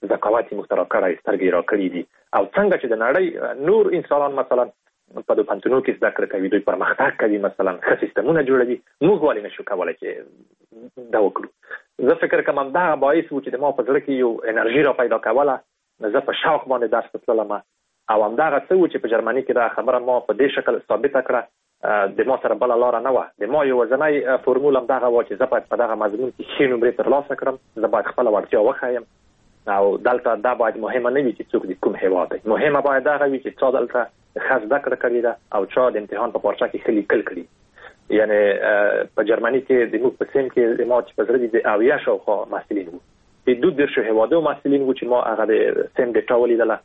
ذکاوت موږ ته راکړی سترګې راکړي دي او څنګه چې د نړۍ نور انسانان مثلا په د پنتونو کې زده کړه کوي، دوی پرمختګ کوي، مثلا ښه سیستمونه جوړوي، موږ ولې نشو کولی چې دا وکړو؟ زه فکر کوم دا باعث و چې د ما په زړه کې یو انرژي را پیدا کوله، زه په شوق باندې درس ته تللم او همدغه څه و چې په جرمني کې دا خبره ما په دې شکل ثابته کړه، د ما سره بله لاره نه وه. د ما یوازینی فورمول همدغه وه چې زه باید په دغه مضمون کې ښې نمرې ترلاسه کړم، زه باید خپله وړتیا وښیم او دلته دا باید مهمه نه وي چې څوک د کوم هېواد دی، مهمه باید دغه وي چې چا دلته ښه زده کړه کړې ده او چا د امتحان په پارچه کې ښه لیکل کړي. یعنې په جرمني کې د موږ په سیم کې د ما چې په زړه دي د اویا شاوخوا محصلین وو، د دوه دېرشو هېوادو محصلین وو چې ما هغه د سیم ډیټا ولیدله.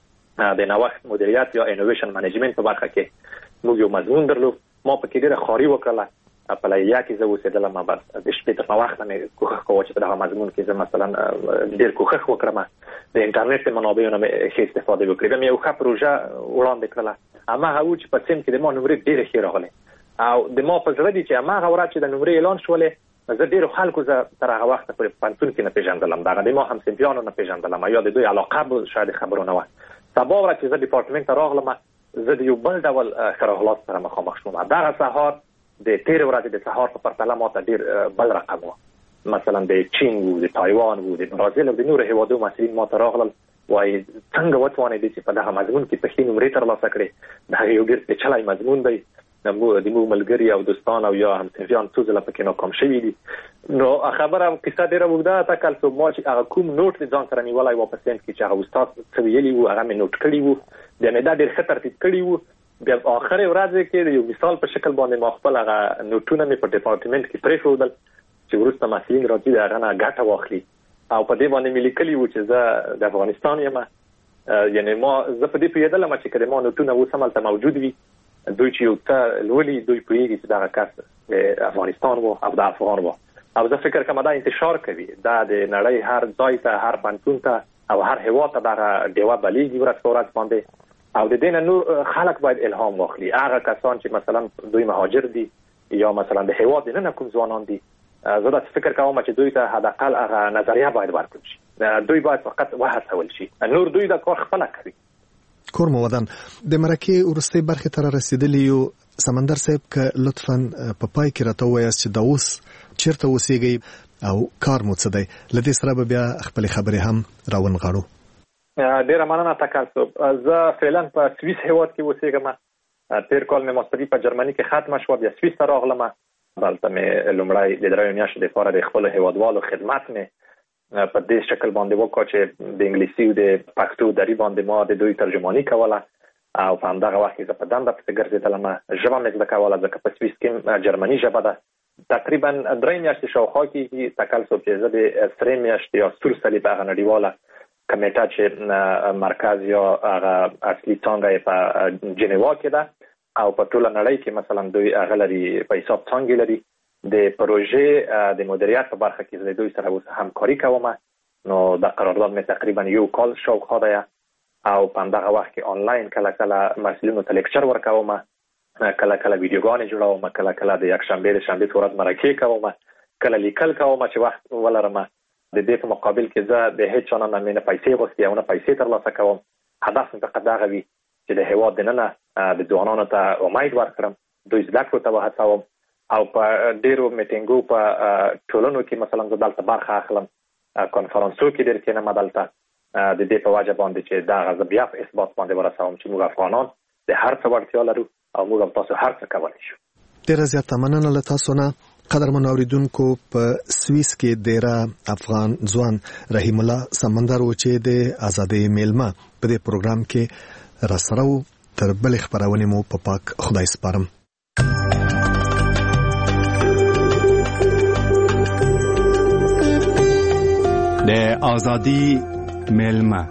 د نوښت مدیریت یا انوویشن منیجمنت په برخه کې موږ یو مضمون درلود، ما پکې ډېره خواري وکړله. په لیلیه کې زه اوسېدلم، بس د شپې تر ناوخته مې کوښښ کوه چې په دغه مضمون کې زه مثلا ډېر کوښښ وکړم، د انټرنیټ د منابعو نه مې ښې استفاده وکړې. بیا مې یو ښه پروژه وړاندې کړله، هماغه و چې په سیم کې د ما نمرې ډېرې ښې راغلې او د ما په زړه دي چې هماغه ورځ چې د نمرې اعلان شولې، زه ډېرو خلکو زه تر هغه وخته پورې په پوهنتون کې نه پېژندلم، دغه د ما همصنفیانو نه پېژندلم یا د دوی علاقه به شاید خبرو نه وه. سبا ورځ چې زه ډیپارټمنټ ته راغلم، زه د یو بل ډول ښه راغلاست سره مخامخ شوم. دغه سهار د تېرې ورځې د سهار په پرتله ماته ډېر بل رقم و، مثلا د چین و، د تایوان و، د برازیل او د نورو هېوادو محصلین ماته راغلل، وایي څنګه وتوانېدې چې په دغه مضمون کې په ښې نمرې ترلاسه کړې، دغه یو ډېر پیچلی مضمون دی، د موږ ملګري او دوستان او یا همصنفیان څو ځله پکې ناکام شوي دي. نو خبره کیسه ډېره اوږده ده. کله څو ما چې هغه کوم نوټ د ځان سره نیولی و په سیم کې چې هغه استاد څه ویلي وو هغه مې نوټ کړي وو، بیا مې دا ډېر ښه ترتیب کړي وو. بیا آخرې ورځې کې د یو مثال په شکل باندې ما خپل هغه نوټونه مې په ډیپارټمنټ کې پرېښودل چې وروسته محصلین راځي د هغه نه ګټه واخلي او په دې باندې مې لیکلي وو چې زه د افغانستان یم. یعنې ما زه په دې پوهېدلم چې که د ما نوټونه اوس هم هلته موجود وي، دوی چې یو څه لولي دوی پوهېږي چې دغه کس د افغانستان و او د افغان و او زه فکر کوم دا انتشار کوي، دا د نړۍ هر ځای ته، هر پوهنتون ته او هر هېواد ته دغه ډیوه بلیږي ورځ په ورځ باندې او د دې نه نور خلک باید الهام واخلي. هغه کسان چې مثلا دوی مهاجر دي یا مثلا د هېواد دننه کوم ځوانان دي، زه داسې فکر کوم چې دوی ته حداقل هغه نظریه باید ورکړل شي، دوی باید فقط وهڅول شي، نور دوی دا کار خپله کوي. کور مو ودان د مرکې وروستۍ برخې ته رسېدلي یو. سمندر صاحب که لطفا په پای کې راته ووایاست چې دا اوس چېرته اوسېږئ او کار مو څه دی؟ له دې سره به بیا خپلې خبرې هم راونغاړو. ډېره مننه تکل صاحب. زه فعلا په سویس هېواد کې اوسېږم. تېر کال مې ماستري په جرمني کې ختمه شوه، بیا سویس ته راغلم. دلته مې لومړی د دریو میاشتو دپاره د خپلو هېوادوالو خدمت مې په دې شکل باندې وکړه چې د انګلیسي او د پښتو دري باندې ما د دوی ترجماني کوله او په همدغه وخت کې زه په دنده پسې ګرځېدلم. ژبه مې زده کوله ځکه په سویس کې جرمني ژبه ده. تقریبا درې میاشتې شاوخوا کېږي تکل صاحب چې زه د سرې میاشتې یا سور صلیب هغه نړیواله کمیټه چې مرکز یا هغه اصلي څانګه یې په جنیوا کې ده او په ټوله نړۍ کې مثلا دوی هغه لري په حساب څانګې لري. د پروژې د مدیریت په برخه کې زه دوی سره اوس همکاري کوم. نو د قرارداد مې تقریبا یو کال شاوخوا دی او په همدغه وخت کې آنلاین کله کله محصلینو ته لیکچر ورکوم، کله کله ویډیوګانې جوړوم، کله کله د یکشنبې د شنبې په ورځ مرکې کوم، کله لیکل کوم چې وخت ولرم. د دې په مقابل کې زه د هیڅ چا نه مې نه پیسې غوښتې او نه پیسې ترلاسه کوم. هدف مې فقط دغه وي چې د هېواد دننه د ځوانانو ته امید ورکړم، دوی زده کړو ته وهڅوم او په ډېرو میټینګو په ټولنو کې مثلا زه دلته برخه اخلم، کنفرانسو کې ډېر کښېنم دلته د دې په وجه باندې چې دغه زه بیا په اثبات باندې ورسوم چې موږ افغانان د هر څه وړتیا لرو او موږ هم تاسو هر څه کولی شو. ډېره زیاته مننه له تاسو نه. قدرمن اوریدونکو، په سویس کې ډېره افغان ځوان رحیم الله سمندر و چې د ازادۍ میلمه په دې پروګرام کې راسره و. تر بلې خپرونې مو په پاک خدای سپارم. د ازادۍ میلمه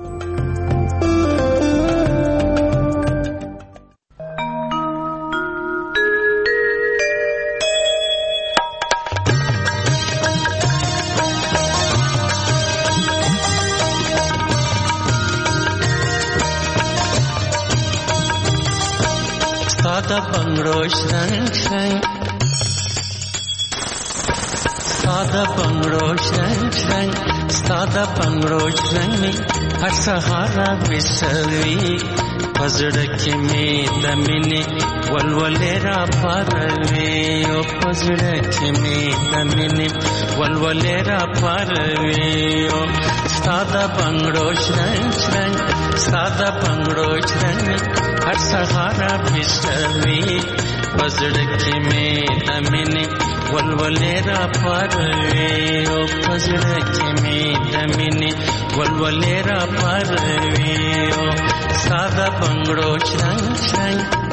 ستا د بنګړو شرنګ شنګ ساده بنگړو شرنګ شرنګ ساده بنگړو شرنګ هر سهار وسوي پزړه کې می د مینې ولولې را پروي او پزړه کې می د مینې ولولې را پروي او ساده بنگړو شرنګ شرنګ ساده بنگړو شرنګ هر سهار وسوي پزړه کې می د مینې ولولې را پروي او پزړه کې می د مینې ولولې را پروي او ساده بنگړو شرنګ شرنګ